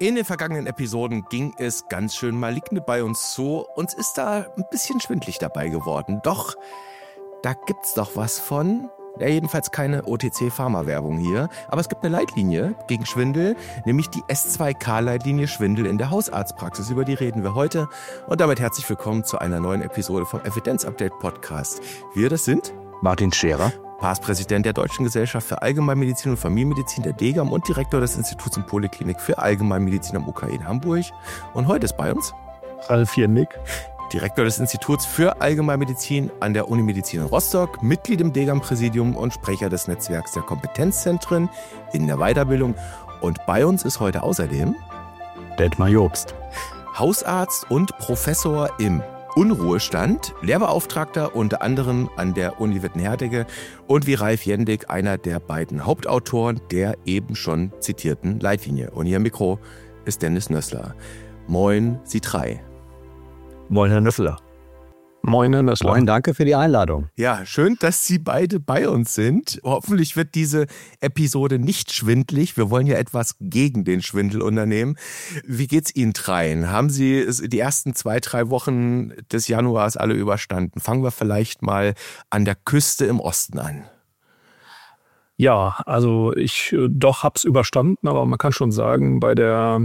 In den vergangenen Episoden ging es ganz schön maligne bei uns zu. Uns ist da ein bisschen schwindlig dabei geworden. Doch, da gibt's doch was von. Ja, jedenfalls keine OTC-Pharma-Werbung hier. Aber es gibt eine Leitlinie gegen Schwindel, nämlich die S2K-Leitlinie Schwindel in der Hausarztpraxis. Über die reden wir heute. Und damit herzlich willkommen zu einer neuen Episode vom Evidenz-Update-Podcast. Wir, das sind Martin Scherer, Präsident der Deutschen Gesellschaft für Allgemeinmedizin und Familienmedizin der DGAM und Direktor des Instituts und Poliklinik für Allgemeinmedizin am UKE in Hamburg. Und heute ist bei uns Ralf Jennig, Direktor des Instituts für Allgemeinmedizin an der Unimedizin in Rostock, Mitglied im DGAM-Präsidium und Sprecher des Netzwerks der Kompetenzzentren in der Weiterbildung. Und bei uns ist heute außerdem Detmar Jobst, Hausarzt und Professor im Unruhestand, Lehrbeauftragter unter anderem an der Uni Witten-Herdecke und wie Ralf Jendig einer der beiden Hauptautoren der eben schon zitierten Leitlinie. Und hier im Mikro ist Dennis Nössler. Moin, Sie drei. Moin, Herr Nössler. Moin, Herr Nössler. Moin, danke für die Einladung. Ja, schön, dass Sie beide bei uns sind. Hoffentlich wird diese Episode nicht schwindlig. Wir wollen ja etwas gegen den Schwindel unternehmen. Wie geht's Ihnen dreien? Haben Sie die ersten 2-3 Wochen des Januars alle überstanden? Fangen wir vielleicht mal an der Küste im Osten an. Ja, also ich hab's überstanden, aber man kann schon sagen, bei der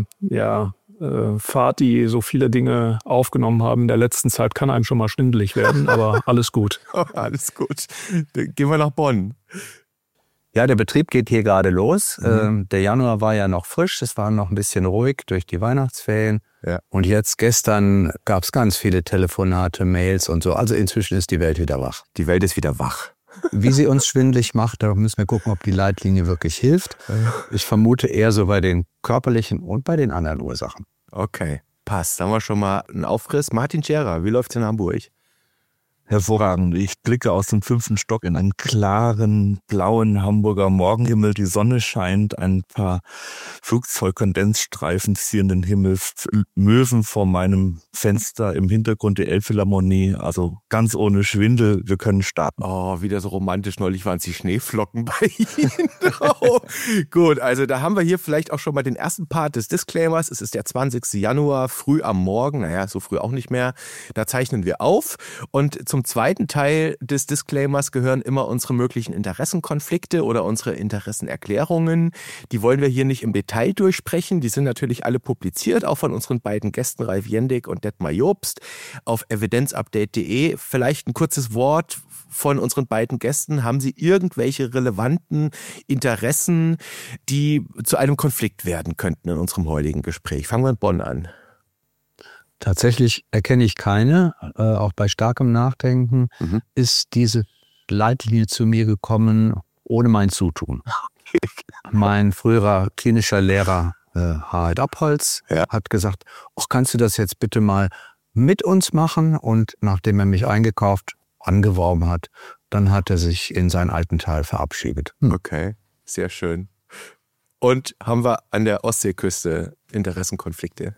Fahrt, die so viele Dinge aufgenommen haben in der letzten Zeit, kann einem schon mal schwindelig werden, aber alles gut. Alles gut. Dann gehen wir nach Bonn. Ja, der Betrieb geht hier gerade los. Der Januar war ja noch frisch, es war noch ein bisschen ruhig durch die Weihnachtsferien. Ja. Und jetzt gestern gab es ganz viele Telefonate, Mails und so. Also inzwischen ist die Welt wieder wach. Die Welt ist wieder wach. Wie sie uns schwindelig macht, da müssen wir gucken, ob die Leitlinie wirklich hilft. Ich vermute eher so bei den körperlichen und bei den anderen Ursachen. Okay, passt. Da haben wir schon mal einen Aufriss. Martin Scherer, wie läuft's in Hamburg? Hervorragend. Ich blicke aus dem 5. Stock in einen klaren, blauen Hamburger Morgenhimmel. Die Sonne scheint, ein paar Flugzeugkondensstreifen ziehen den Himmel, Möwen vor meinem Fenster, im Hintergrund die Elbphilharmonie. Also ganz ohne Schwindel, wir können starten. Oh, wieder so romantisch. Neulich waren es die Schneeflocken bei Ihnen. Oh. Gut, also da haben wir hier vielleicht auch schon mal den ersten Part des Disclaimers. Es ist der 20. Januar, früh am Morgen. Naja, so früh auch nicht mehr. Da zeichnen wir auf. Und zum zweiten Teil des Disclaimers gehören immer unsere möglichen Interessenkonflikte oder unsere Interessenerklärungen. Die wollen wir hier nicht im Detail durchsprechen. Die sind natürlich alle publiziert, auch von unseren beiden Gästen Ralf Jendig und Detmar Jobst auf evidenzupdate.de. Vielleicht ein kurzes Wort von unseren beiden Gästen. Haben Sie irgendwelche relevanten Interessen, die zu einem Konflikt werden könnten in unserem heutigen Gespräch? Fangen wir in Bonn an. Tatsächlich erkenne ich keine, auch bei starkem Nachdenken ist diese Leitlinie zu mir gekommen ohne mein Zutun. Mein früherer klinischer Lehrer Harald Abholz hat gesagt, kannst du das jetzt bitte mal mit uns machen? Und nachdem er mich angeworben hat, dann hat er sich in seinen alten Teil verabschiedet. Okay, sehr schön. Und haben wir an der Ostseeküste Interessenkonflikte?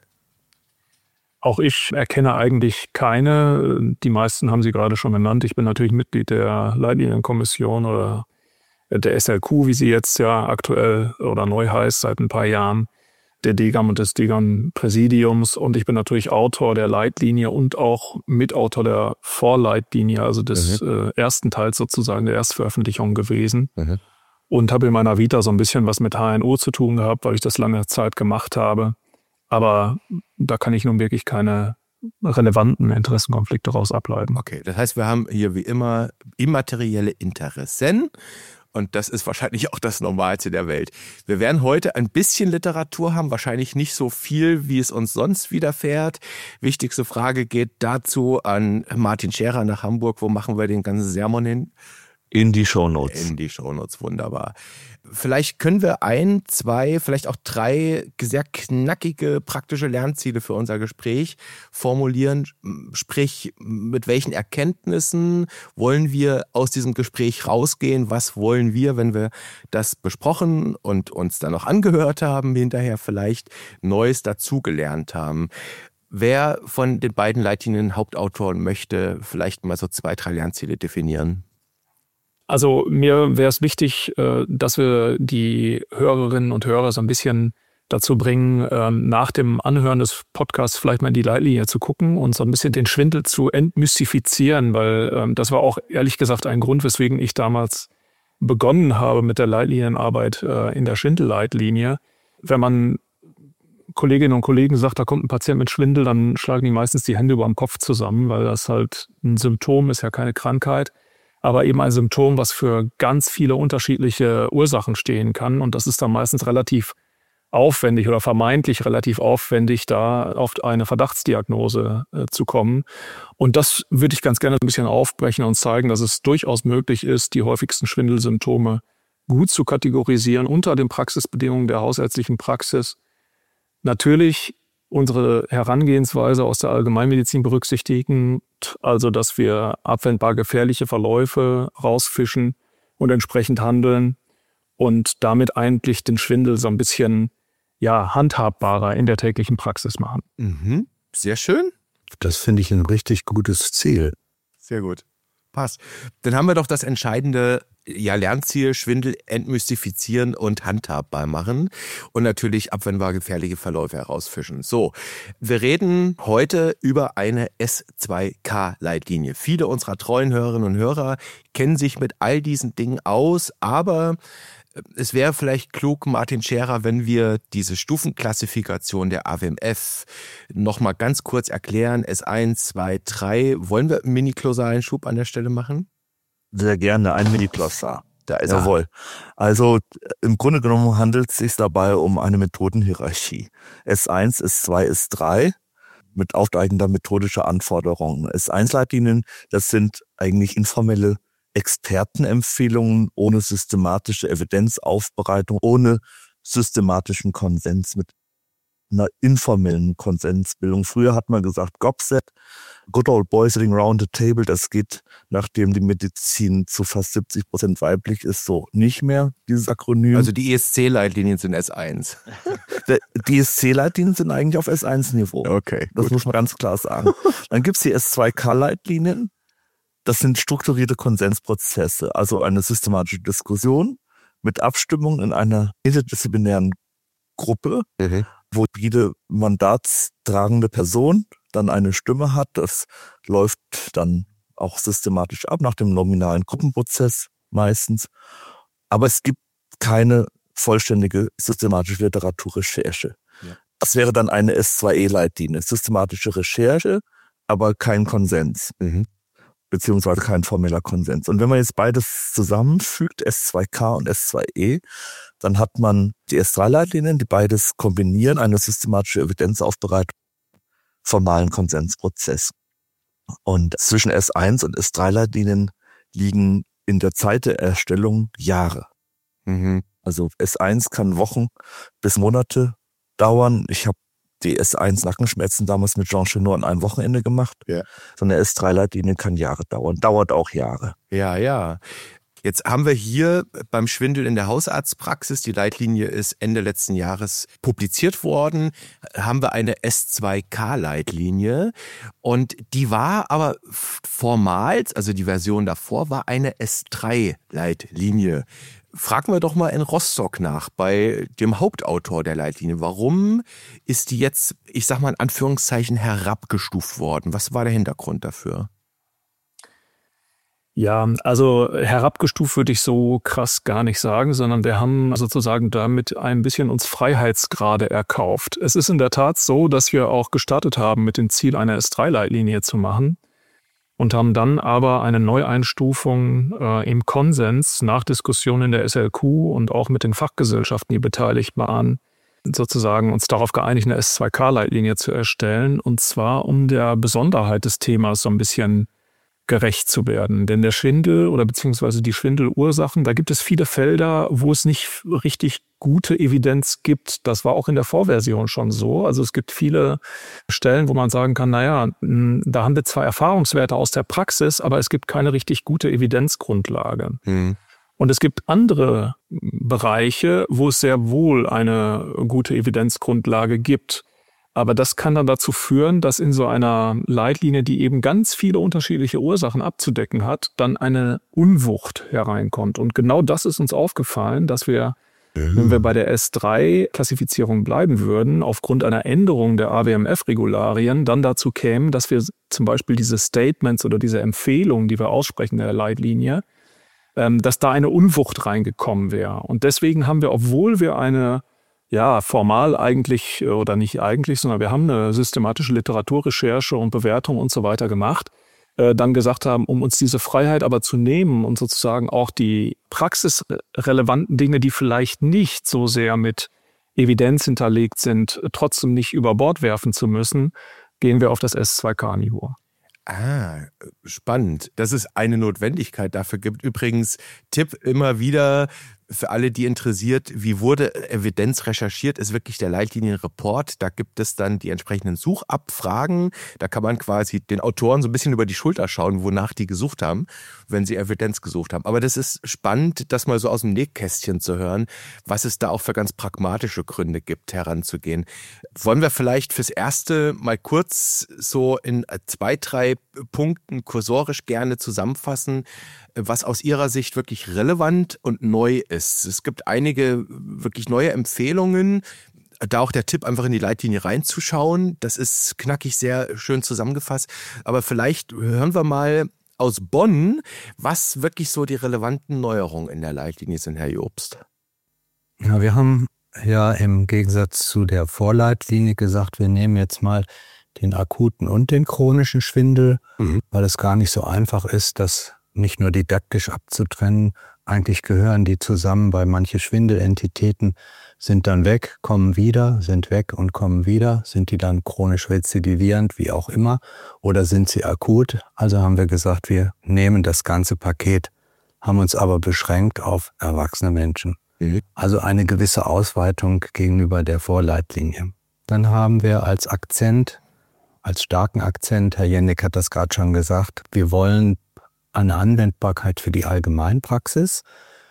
Auch ich erkenne eigentlich keine. Die meisten haben Sie gerade schon genannt. Ich bin natürlich Mitglied der Leitlinienkommission oder der SLQ, wie sie jetzt ja aktuell oder neu heißt, seit ein paar Jahren, der DGAM und des DGAM-Präsidiums. Und ich bin natürlich Autor der Leitlinie und auch Mitautor der Vorleitlinie, also des ersten Teils sozusagen, der Erstveröffentlichung gewesen. Und habe in meiner Vita so ein bisschen was mit HNO zu tun gehabt, weil ich das lange Zeit gemacht habe. Aber da kann ich nun wirklich keine relevanten Interessenkonflikte daraus ableiten. Okay, das heißt, wir haben hier wie immer immaterielle Interessen und das ist wahrscheinlich auch das Normalste der Welt. Wir werden heute ein bisschen Literatur haben, wahrscheinlich nicht so viel, wie es uns sonst widerfährt. Wichtigste Frage geht dazu an Martin Scherer nach Hamburg. Wo machen wir den ganzen Sermon hin? In die Shownotes. In die Shownotes, wunderbar. Vielleicht können wir 1, 2, vielleicht auch 3 sehr knackige praktische Lernziele für unser Gespräch formulieren. Sprich, mit welchen Erkenntnissen wollen wir aus diesem Gespräch rausgehen? Was wollen wir, wenn wir das besprochen und uns dann noch angehört haben, hinterher vielleicht Neues dazugelernt haben? Wer von den beiden Leitlinien Hauptautoren möchte vielleicht mal so 2, 3 Lernziele definieren? Also mir wäre es wichtig, dass wir die Hörerinnen und Hörer so ein bisschen dazu bringen, nach dem Anhören des Podcasts vielleicht mal in die Leitlinie zu gucken und so ein bisschen den Schwindel zu entmystifizieren, weil das war auch ehrlich gesagt ein Grund, weswegen ich damals begonnen habe mit der Leitlinienarbeit in der Schwindelleitlinie. Wenn man Kolleginnen und Kollegen sagt, da kommt ein Patient mit Schwindel, dann schlagen die meistens die Hände über dem Kopf zusammen, weil das halt ein Symptom ist, ja keine Krankheit, aber eben ein Symptom, was für ganz viele unterschiedliche Ursachen stehen kann. Und das ist dann meistens relativ aufwendig oder vermeintlich relativ aufwendig, da auf eine Verdachtsdiagnose zu kommen. Und das würde ich ganz gerne ein bisschen aufbrechen und zeigen, dass es durchaus möglich ist, die häufigsten Schwindelsymptome gut zu kategorisieren unter den Praxisbedingungen der hausärztlichen Praxis. Natürlich unsere Herangehensweise aus der Allgemeinmedizin berücksichtigen, also dass wir abwendbar gefährliche Verläufe rausfischen und entsprechend handeln und damit eigentlich den Schwindel so ein bisschen handhabbarer in der täglichen Praxis machen. Mhm. Sehr schön. Das finde ich ein richtig gutes Ziel. Sehr gut. Passt. Dann haben wir doch das entscheidende Lernziel: Schwindel entmystifizieren und handhabbar machen und natürlich abwendbar gefährliche Verläufe herausfischen. So, wir reden heute über eine S2K-Leitlinie. Viele unserer treuen Hörerinnen und Hörer kennen sich mit all diesen Dingen aus, aber es wäre vielleicht klug, Martin Scherer, wenn wir diese Stufenklassifikation der AWMF nochmal ganz kurz erklären. S1, 2, 3. Wollen wir einen mini-glossalen Schub an der Stelle machen? Sehr gerne, ein Mini-Glossar. Da ist Jawohl. Also im Grunde genommen handelt es sich dabei um eine Methodenhierarchie. S1, S2, S3 mit aufsteigender methodischer Anforderungen. S1-Leitlinien, das sind eigentlich informelle Expertenempfehlungen ohne systematische Evidenzaufbereitung, ohne systematischen Konsens, mit einer informellen Konsensbildung. Früher hat man gesagt, GOBSET, Good Old Boys Sitting Round the Table, das geht, nachdem die Medizin zu fast 70% weiblich ist, so nicht mehr, dieses Akronym. Also die ESC-Leitlinien sind S1. Die ESC-Leitlinien sind eigentlich auf S1-Niveau. Okay, das gut. muss man ganz klar sagen. Dann gibt's die S2K-Leitlinien. Das sind strukturierte Konsensprozesse, also eine systematische Diskussion mit Abstimmung in einer interdisziplinären Gruppe, wo jede mandatstragende Person dann eine Stimme hat. Das läuft dann auch systematisch ab nach dem nominalen Gruppenprozess meistens. Aber es gibt keine vollständige systematische Literaturrecherche. Ja. Das wäre dann eine S2E-Leitlinie, systematische Recherche, aber kein Konsens. Beziehungsweise kein formeller Konsens. Und wenn man jetzt beides zusammenfügt, S2K und S2E, dann hat man die S3-Leitlinien, die beides kombinieren, eine systematische Evidenzaufbereitung, formalen Konsensprozess. Und zwischen S1 und S3-Leitlinien liegen in der Zeit der Erstellung Jahre. Also S1 kann Wochen bis Monate dauern. Ich habe die S1 Nackenschmerzen damals mit Jean Chenot an einem Wochenende gemacht. Ja. So eine S3-Leitlinie kann Jahre dauern, dauert auch Jahre. Ja. Jetzt haben wir hier beim Schwindel in der Hausarztpraxis, die Leitlinie ist Ende letzten Jahres publiziert worden, haben wir eine S2K-Leitlinie und die war aber formal, also die Version davor war eine S3-Leitlinie. Fragen wir doch mal in Rostock nach, bei dem Hauptautor der Leitlinie. Warum ist die jetzt, ich sag mal in Anführungszeichen, herabgestuft worden? Was war der Hintergrund dafür? Ja, also herabgestuft würde ich so krass gar nicht sagen, sondern wir haben sozusagen damit ein bisschen uns Freiheitsgrade erkauft. Es ist in der Tat so, dass wir auch gestartet haben mit dem Ziel, eine S3-Leitlinie zu machen. Und haben dann aber eine Neueinstufung im Konsens nach Diskussionen in der SLQ und auch mit den Fachgesellschaften, die beteiligt waren, sozusagen uns darauf geeinigt, eine S2K-Leitlinie zu erstellen. Und zwar um der Besonderheit des Themas so ein bisschen gerecht zu werden. Denn der Schwindel oder beziehungsweise die Schwindelursachen, da gibt es viele Felder, wo es nicht richtig gute Evidenz gibt. Das war auch in der Vorversion schon so. Also es gibt viele Stellen, wo man sagen kann, naja, da haben wir zwar Erfahrungswerte aus der Praxis, aber es gibt keine richtig gute Evidenzgrundlage. Und es gibt andere Bereiche, wo es sehr wohl eine gute Evidenzgrundlage gibt. Aber das kann dann dazu führen, dass in so einer Leitlinie, die eben ganz viele unterschiedliche Ursachen abzudecken hat, dann eine Unwucht hereinkommt. Und genau das ist uns aufgefallen, dass wir Wenn wir bei der S3-Klassifizierung bleiben würden, aufgrund einer Änderung der AWMF-Regularien dann dazu kämen, dass wir zum Beispiel diese Statements oder diese Empfehlungen, die wir aussprechen in der Leitlinie, dass da eine Unwucht reingekommen wäre. Und deswegen haben wir, obwohl wir eine, formal eigentlich, oder nicht eigentlich, sondern wir haben eine systematische Literaturrecherche und Bewertung und so weiter gemacht, dann gesagt haben, um uns diese Freiheit aber zu nehmen und sozusagen auch die praxisrelevanten Dinge, die vielleicht nicht so sehr mit Evidenz hinterlegt sind, trotzdem nicht über Bord werfen zu müssen, gehen wir auf das S2K-Niveau. Spannend, dass es eine Notwendigkeit dafür gibt. Übrigens, Tipp immer wieder für alle, die interessiert, wie wurde Evidenz recherchiert, ist wirklich der Leitlinienreport. Da gibt es dann die entsprechenden Suchabfragen. Da kann man quasi den Autoren so ein bisschen über die Schulter schauen, wonach die gesucht haben, wenn sie Evidenz gesucht haben. Aber das ist spannend, das mal so aus dem Nähkästchen zu hören, was es da auch für ganz pragmatische Gründe gibt, heranzugehen. Wollen wir vielleicht fürs Erste mal kurz so in 2, 3 Punkten kursorisch gerne zusammenfassen, was aus Ihrer Sicht wirklich relevant und neu ist. Es gibt einige wirklich neue Empfehlungen. Da auch der Tipp, einfach in die Leitlinie reinzuschauen. Das ist knackig, sehr schön zusammengefasst. Aber vielleicht hören wir mal aus Bonn, was wirklich so die relevanten Neuerungen in der Leitlinie sind, Herr Jobst. Ja, wir haben ja im Gegensatz zu der Vorleitlinie gesagt, wir nehmen jetzt mal den akuten und den chronischen Schwindel, weil es gar nicht so einfach ist, das nicht nur didaktisch abzutrennen. Eigentlich gehören die zusammen, weil manche Schwindelentitäten sind dann weg, kommen wieder, sind weg und kommen wieder. Sind die dann chronisch rezidivierend, wie auch immer, oder sind sie akut? Also haben wir gesagt, wir nehmen das ganze Paket, haben uns aber beschränkt auf erwachsene Menschen. Also eine gewisse Ausweitung gegenüber der Vorleitlinie. Dann haben wir als Akzent, als starken Akzent, Herr Jenneck hat das gerade schon gesagt, wir wollen eine Anwendbarkeit für die Allgemeinpraxis,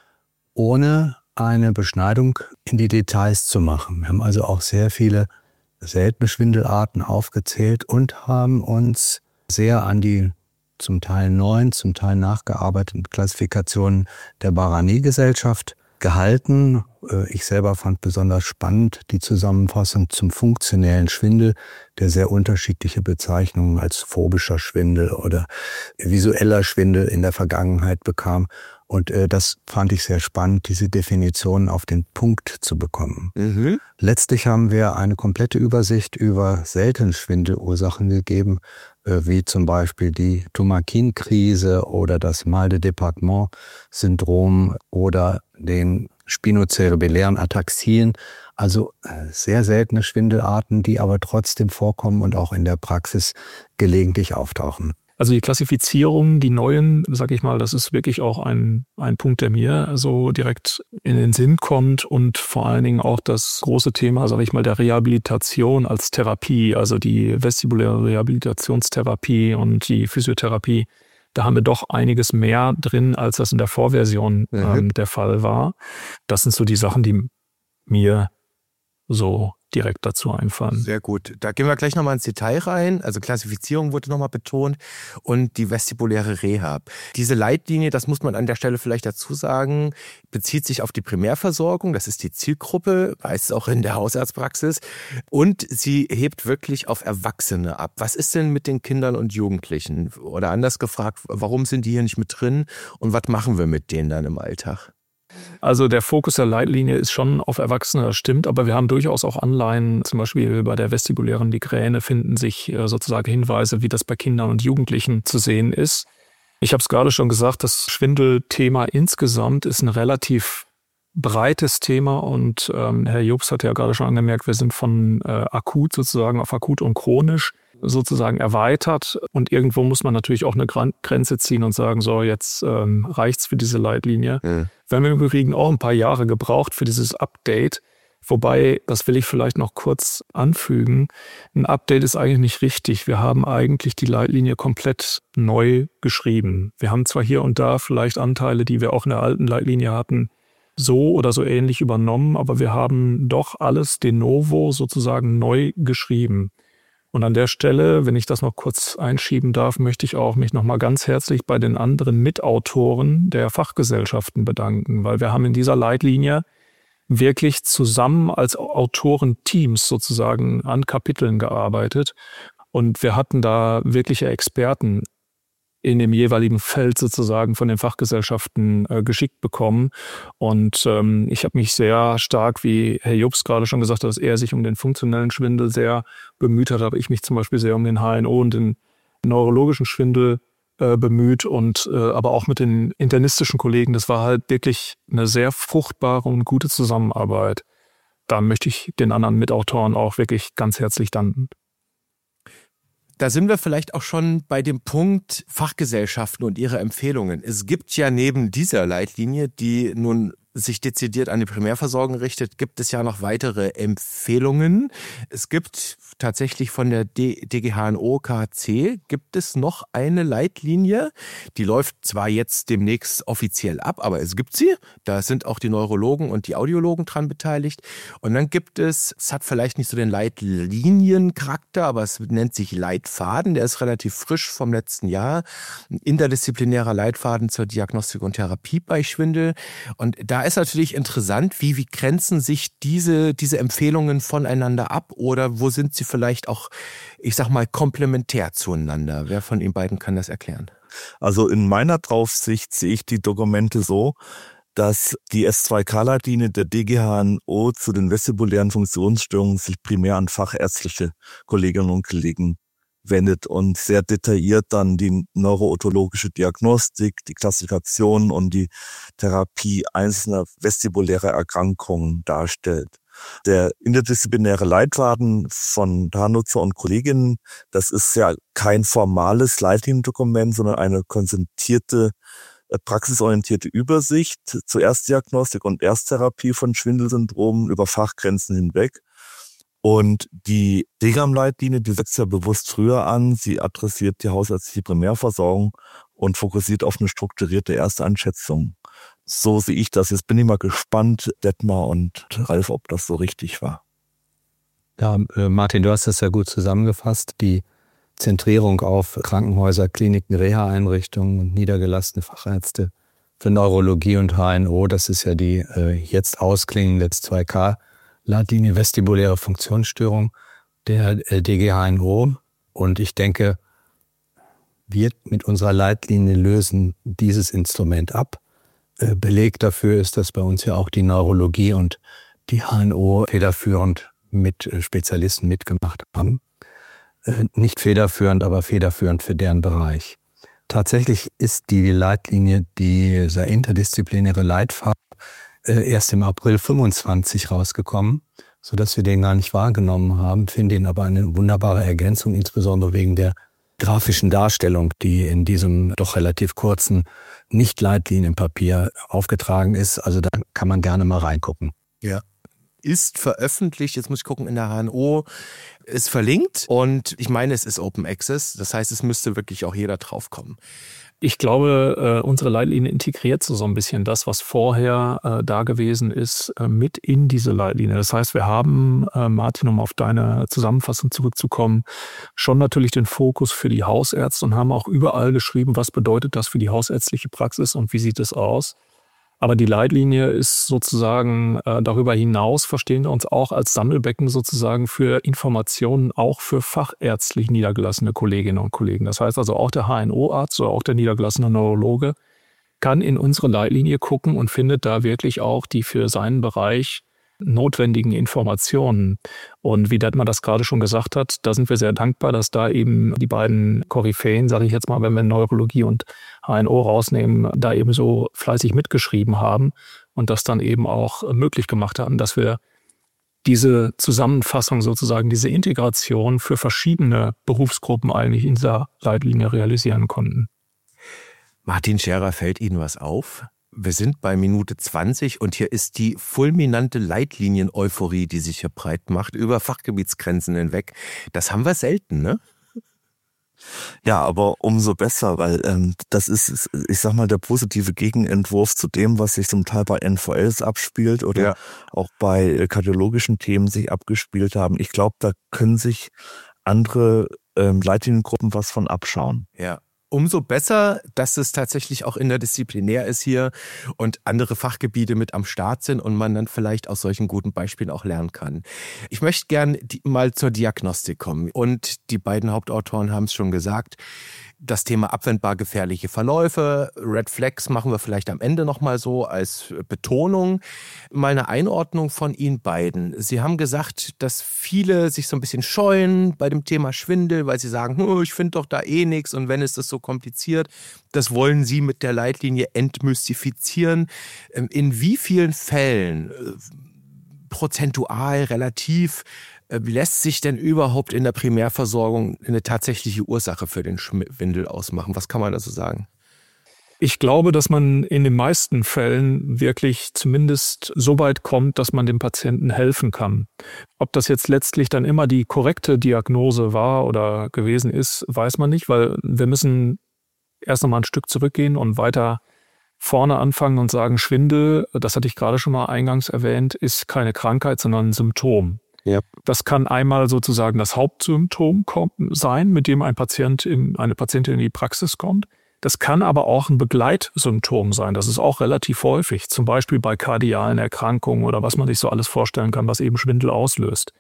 ohne eine Beschneidung in die Details zu machen. Wir haben also auch sehr viele seltene Schwindelarten aufgezählt und haben uns sehr an die zum Teil neuen, zum Teil nachgearbeiteten Klassifikationen der Barani-Gesellschaft gehalten. Ich selber fand besonders spannend die Zusammenfassung zum funktionellen Schwindel, der sehr unterschiedliche Bezeichnungen als phobischer Schwindel oder visueller Schwindel in der Vergangenheit bekam. Und das fand ich sehr spannend, diese Definitionen auf den Punkt zu bekommen. Letztlich haben wir eine komplette Übersicht über seltene Schwindelursachen gegeben, wie zum Beispiel die Tumakin-Krise oder das Mal-de-Département-Syndrom oder den spinocerebellären Ataxien. Also sehr seltene Schwindelarten, die aber trotzdem vorkommen und auch in der Praxis gelegentlich auftauchen. Also die Klassifizierung, die neuen, sage ich mal, das ist wirklich auch ein Punkt, der mir so direkt in den Sinn kommt und vor allen Dingen auch das große Thema, sage ich mal, der Rehabilitation als Therapie, also die vestibuläre Rehabilitationstherapie und die Physiotherapie. Da haben wir doch einiges mehr drin, als das in der Vorversion der Fall war. Das sind so die Sachen, die mir so direkt dazu einfallen. Sehr gut. Da gehen wir gleich nochmal ins Detail rein. Also Klassifizierung wurde nochmal betont und die vestibuläre Rehab. Diese Leitlinie, das muss man an der Stelle vielleicht dazu sagen, bezieht sich auf die Primärversorgung. Das ist die Zielgruppe, weiß es auch in der Hausarztpraxis. Und sie hebt wirklich auf Erwachsene ab. Was ist denn mit den Kindern und Jugendlichen? Oder anders gefragt, warum sind die hier nicht mit drin und was machen wir mit denen dann im Alltag? Also der Fokus der Leitlinie ist schon auf Erwachsene, das stimmt, aber wir haben durchaus auch Anleihen, zum Beispiel bei der vestibulären Migräne finden sich sozusagen Hinweise, wie das bei Kindern und Jugendlichen zu sehen ist. Ich habe es gerade schon gesagt, das Schwindelthema insgesamt ist ein relativ breites Thema und Herr Jobst hat ja gerade schon angemerkt, wir sind von akut sozusagen auf akut und chronisch sozusagen erweitert und irgendwo muss man natürlich auch eine Grenze ziehen und sagen, so jetzt reicht's für diese Leitlinie. Wir haben im Übrigen auch ein paar Jahre gebraucht für dieses Update, wobei, das will ich vielleicht noch kurz anfügen, ein Update ist eigentlich nicht richtig. Wir haben eigentlich die Leitlinie komplett neu geschrieben. Wir haben zwar hier und da vielleicht Anteile, die wir auch in der alten Leitlinie hatten, so oder so ähnlich übernommen, aber wir haben doch alles de novo sozusagen neu geschrieben. Und an der Stelle, wenn ich das noch kurz einschieben darf, möchte ich auch mich nochmal ganz herzlich bei den anderen Mitautoren der Fachgesellschaften bedanken, weil wir haben in dieser Leitlinie wirklich zusammen als Autorenteams sozusagen an Kapiteln gearbeitet. Und wir hatten da wirkliche Experten in dem jeweiligen Feld sozusagen von den Fachgesellschaften geschickt bekommen. Und ich habe mich sehr stark, wie Herr Jobs gerade schon gesagt hat, dass er sich um den funktionellen Schwindel sehr bemüht hat, habe ich mich zum Beispiel sehr um den HNO und den neurologischen Schwindel bemüht und aber auch mit den internistischen Kollegen. Das war halt wirklich eine sehr fruchtbare und gute Zusammenarbeit. Da möchte ich den anderen Mitautoren auch wirklich ganz herzlich danken. Da sind wir vielleicht auch schon bei dem Punkt Fachgesellschaften und ihre Empfehlungen. Es gibt ja neben dieser Leitlinie, die nun sich dezidiert an die Primärversorgung richtet, gibt es ja noch weitere Empfehlungen. Es gibt tatsächlich von der DGHNO-KC gibt es noch eine Leitlinie. Die läuft zwar jetzt demnächst offiziell ab, aber es gibt sie. Da sind auch die Neurologen und die Audiologen dran beteiligt. Und dann gibt es hat vielleicht nicht so den Leitliniencharakter, aber es nennt sich Leitfaden. Der ist relativ frisch vom letzten Jahr. Ein interdisziplinärer Leitfaden zur Diagnostik und Therapie bei Schwindel. Und da ist natürlich interessant, wie grenzen sich diese Empfehlungen voneinander ab oder wo sind sie vielleicht auch, ich sag mal, komplementär zueinander? Wer von Ihnen beiden kann das erklären? Also in meiner Draufsicht sehe ich die Dokumente so, dass die S2K-Leitlinie der DGHNO zu den vestibulären Funktionsstörungen sich primär an fachärztliche Kolleginnen und Kollegen wendet und sehr detailliert dann die neurootologische Diagnostik, die Klassifikation und die Therapie einzelner vestibulärer Erkrankungen darstellt. Der interdisziplinäre Leitfaden von Tarnutzer und Kolleginnen, das ist ja kein formales Leitliniendokument, sondern eine konzentrierte, praxisorientierte Übersicht zur Erstdiagnostik und Ersttherapie von Schwindelsyndromen über Fachgrenzen hinweg. Und die DGAM-Leitlinie, die setzt ja bewusst früher an. Sie adressiert die hausärztliche Primärversorgung und fokussiert auf eine strukturierte Ersteinschätzung. So sehe ich das. Jetzt bin ich mal gespannt, Detmar und Ralf, ob das so richtig war. Ja, Martin, du hast das ja gut zusammengefasst. Die Zentrierung auf Krankenhäuser, Kliniken, Reha-Einrichtungen und niedergelassene Fachärzte für Neurologie und HNO, das ist ja die jetzt ausklingende 2K-Leitlinie vestibuläre Funktionsstörung der DGHNO. Und ich denke, wir mit unserer Leitlinie lösen dieses Instrument ab. Beleg dafür ist, dass bei uns ja auch die Neurologie und die HNO federführend mit Spezialisten mitgemacht haben. Nicht federführend, aber federführend für deren Bereich. Tatsächlich ist die Leitlinie, dieser interdisziplinäre Leitfaden, erst im April 25 rausgekommen, sodass wir den gar nicht wahrgenommen haben, finde ihn aber eine wunderbare Ergänzung, insbesondere wegen der grafischen Darstellung, die in diesem doch relativ kurzen Nicht-Leitlinienpapier aufgetragen ist. Also da kann man gerne mal reingucken. Ja. Ist veröffentlicht, jetzt muss ich gucken, in der HNO, ist verlinkt und ich meine, es ist Open Access, das heißt, es müsste wirklich auch jeder draufkommen. Ich glaube, unsere Leitlinie integriert so ein bisschen das, was vorher da gewesen ist, mit in diese Leitlinie. Das heißt, wir haben, Martin, um auf deine Zusammenfassung zurückzukommen, schon natürlich den Fokus für die Hausärzte und haben auch überall geschrieben, was bedeutet das für die hausärztliche Praxis und wie sieht es aus. Aber die Leitlinie ist sozusagen darüber hinaus, verstehen wir uns auch als Sammelbecken sozusagen für Informationen auch für fachärztlich niedergelassene Kolleginnen und Kollegen. Das heißt also auch der HNO-Arzt oder auch der niedergelassene Neurologe kann in unsere Leitlinie gucken und findet da wirklich auch die für seinen Bereich notwendigen Informationen. Und wie Detmar das gerade schon gesagt hat, da sind wir sehr dankbar, dass da eben die beiden Koryphäen, sage ich jetzt mal, wenn wir Neurologie und HNO rausnehmen, da eben so fleißig mitgeschrieben haben und das dann eben auch möglich gemacht haben, dass wir diese Zusammenfassung sozusagen, diese Integration für verschiedene Berufsgruppen eigentlich in dieser Leitlinie realisieren konnten. Martin Scherer, fällt Ihnen was auf? Wir sind bei Minute 20 und hier ist die fulminante Leitlinien-Euphorie, die sich hier breit macht, über Fachgebietsgrenzen hinweg. Das haben wir selten, ne? Ja, aber umso besser, weil das ist, ich sag mal, der positive Gegenentwurf zu dem, was sich zum Teil bei NVLs abspielt oder auch bei kardiologischen Themen sich abgespielt haben. Ich glaube, da können sich andere Leitliniengruppen was von abschauen. Ja. Umso besser, dass es tatsächlich auch interdisziplinär ist hier und andere Fachgebiete mit am Start sind und man dann vielleicht aus solchen guten Beispielen auch lernen kann. Ich möchte gern mal zur Diagnostik kommen. Und die beiden Hauptautoren haben es schon gesagt, das Thema abwendbar gefährliche Verläufe, Red Flags machen wir vielleicht am Ende nochmal so als Betonung. Mal eine Einordnung von Ihnen beiden. Sie haben gesagt, dass viele sich so ein bisschen scheuen bei dem Thema Schwindel, weil sie sagen, ich finde doch da eh nichts und wenn ist das so kompliziert. Das wollen Sie mit der Leitlinie entmystifizieren. In wie vielen Fällen, prozentual, relativ, lässt sich denn überhaupt in der Primärversorgung eine tatsächliche Ursache für den Schwindel ausmachen? Was kann man dazu sagen? Ich glaube, dass man in den meisten Fällen wirklich zumindest so weit kommt, dass man dem Patienten helfen kann. Ob das jetzt letztlich dann immer die korrekte Diagnose war oder gewesen ist, weiß man nicht, weil wir müssen erst noch mal ein Stück zurückgehen und weiter vorne anfangen und sagen, Schwindel, das hatte ich gerade schon mal eingangs erwähnt, ist keine Krankheit, sondern ein Symptom. Ja. Das kann einmal sozusagen das Hauptsymptom sein, mit dem eine Patientin in die Praxis kommt. Das kann aber auch ein Begleitsymptom sein. Das ist auch relativ häufig, zum Beispiel bei kardialen Erkrankungen oder was man sich so alles vorstellen kann, was eben Schwindel auslöst.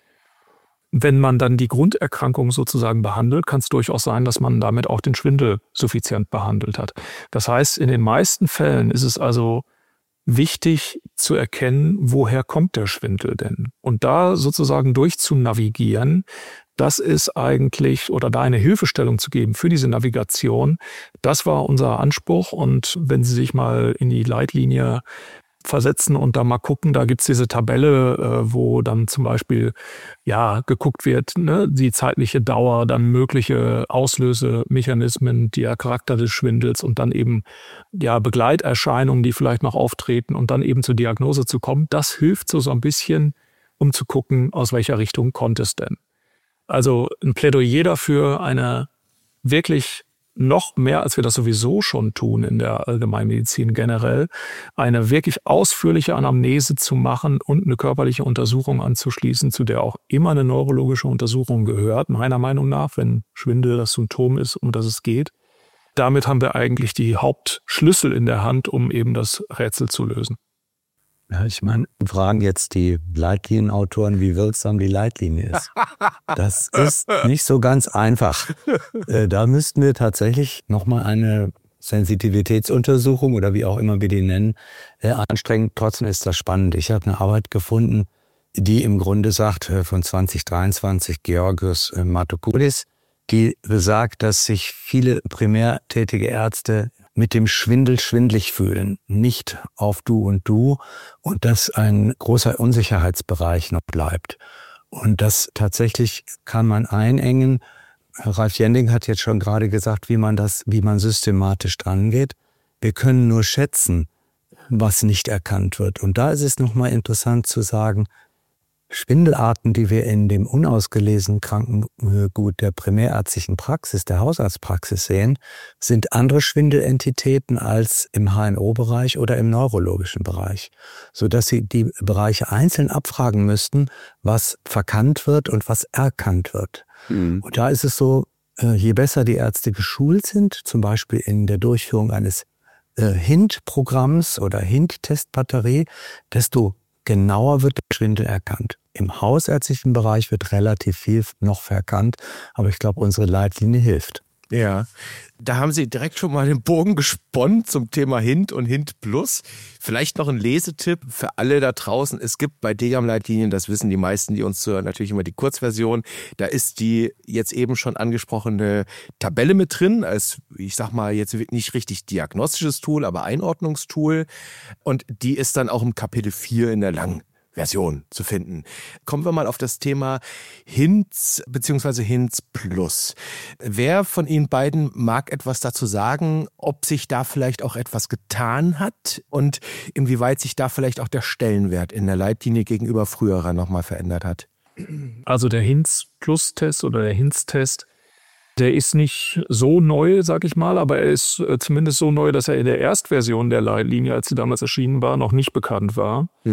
Wenn man dann die Grunderkrankung sozusagen behandelt, kann es durchaus sein, dass man damit auch den Schwindel suffizient behandelt hat. Das heißt, in den meisten Fällen ist es also wichtig zu erkennen, woher kommt der Schwindel denn? Und da sozusagen durchzunavigieren, das ist eigentlich, oder da eine Hilfestellung zu geben für diese Navigation, das war unser Anspruch. Und wenn Sie sich mal in die Leitlinie versetzen und da mal gucken, da gibt's diese Tabelle, wo dann zum Beispiel geguckt wird, ne, die zeitliche Dauer, dann mögliche Auslösemechanismen, der Charakter des Schwindels und dann eben Begleiterscheinungen, die vielleicht noch auftreten und dann eben zur Diagnose zu kommen. Das hilft so ein bisschen, um zu gucken, aus welcher Richtung kommt es denn. Also ein Plädoyer dafür, eine wirklich noch mehr, als wir das sowieso schon tun in der Allgemeinmedizin generell, eine wirklich ausführliche Anamnese zu machen und eine körperliche Untersuchung anzuschließen, zu der auch immer eine neurologische Untersuchung gehört, meiner Meinung nach, wenn Schwindel das Symptom ist, um das es geht. Damit haben wir eigentlich die Hauptschlüssel in der Hand, um eben das Rätsel zu lösen. Ja, ich meine, fragen jetzt die Leitlinienautoren, wie wirksam die Leitlinie ist. Das ist nicht so ganz einfach. Da müssten wir tatsächlich nochmal eine Sensitivitätsuntersuchung oder wie auch immer wir die nennen, anstrengen. Trotzdem ist das spannend. Ich habe eine Arbeit gefunden, die im Grunde sagt, von 2023, Georgios Matokoulis, die besagt, dass sich viele primär tätige Ärzte mit dem Schwindel schwindlig fühlen, nicht auf Du und dass ein großer Unsicherheitsbereich noch bleibt. Und das tatsächlich kann man einengen. Ralf Jending hat jetzt schon gerade gesagt, wie man systematisch dran geht. Wir können nur schätzen, was nicht erkannt wird. Und da ist es nochmal interessant zu sagen, Schwindelarten, die wir in dem unausgelesenen Krankengut der primärärztlichen Praxis, der Hausarztpraxis sehen, sind andere Schwindelentitäten als im HNO-Bereich oder im neurologischen Bereich, sodass Sie die Bereiche einzeln abfragen müssten, was verkannt wird und was erkannt wird. Mhm. Und da ist es so, je besser die Ärzte geschult sind, zum Beispiel in der Durchführung eines HINT-Programms oder HINT-Testbatterie, desto genauer wird der Schwindel erkannt. Im hausärztlichen Bereich wird relativ viel noch verkannt, aber ich glaube, unsere Leitlinie hilft. Ja, da haben Sie direkt schon mal den Bogen gesponnen zum Thema HINT und HINT Plus. Vielleicht noch ein Lesetipp für alle da draußen. Es gibt bei DGAM-Leitlinien, das wissen die meisten, die uns zuhören, natürlich immer die Kurzversion. Da ist die jetzt eben schon angesprochene Tabelle mit drin, als, ich sag mal, jetzt nicht richtig diagnostisches Tool, aber Einordnungstool. Und die ist dann auch im Kapitel 4 in der langen Version zu finden. Kommen wir mal auf das Thema HINTS bzw. HINTS Plus. Wer von Ihnen beiden mag etwas dazu sagen, ob sich da vielleicht auch etwas getan hat und inwieweit sich da vielleicht auch der Stellenwert in der Leitlinie gegenüber früherer nochmal verändert hat? Also der HINTS Plus-Test oder der HINTS-Test, der ist nicht so neu, sag ich mal, aber er ist zumindest so neu, dass er in der Erstversion der Leitlinie, als sie damals erschienen war, noch nicht bekannt war. Mhm.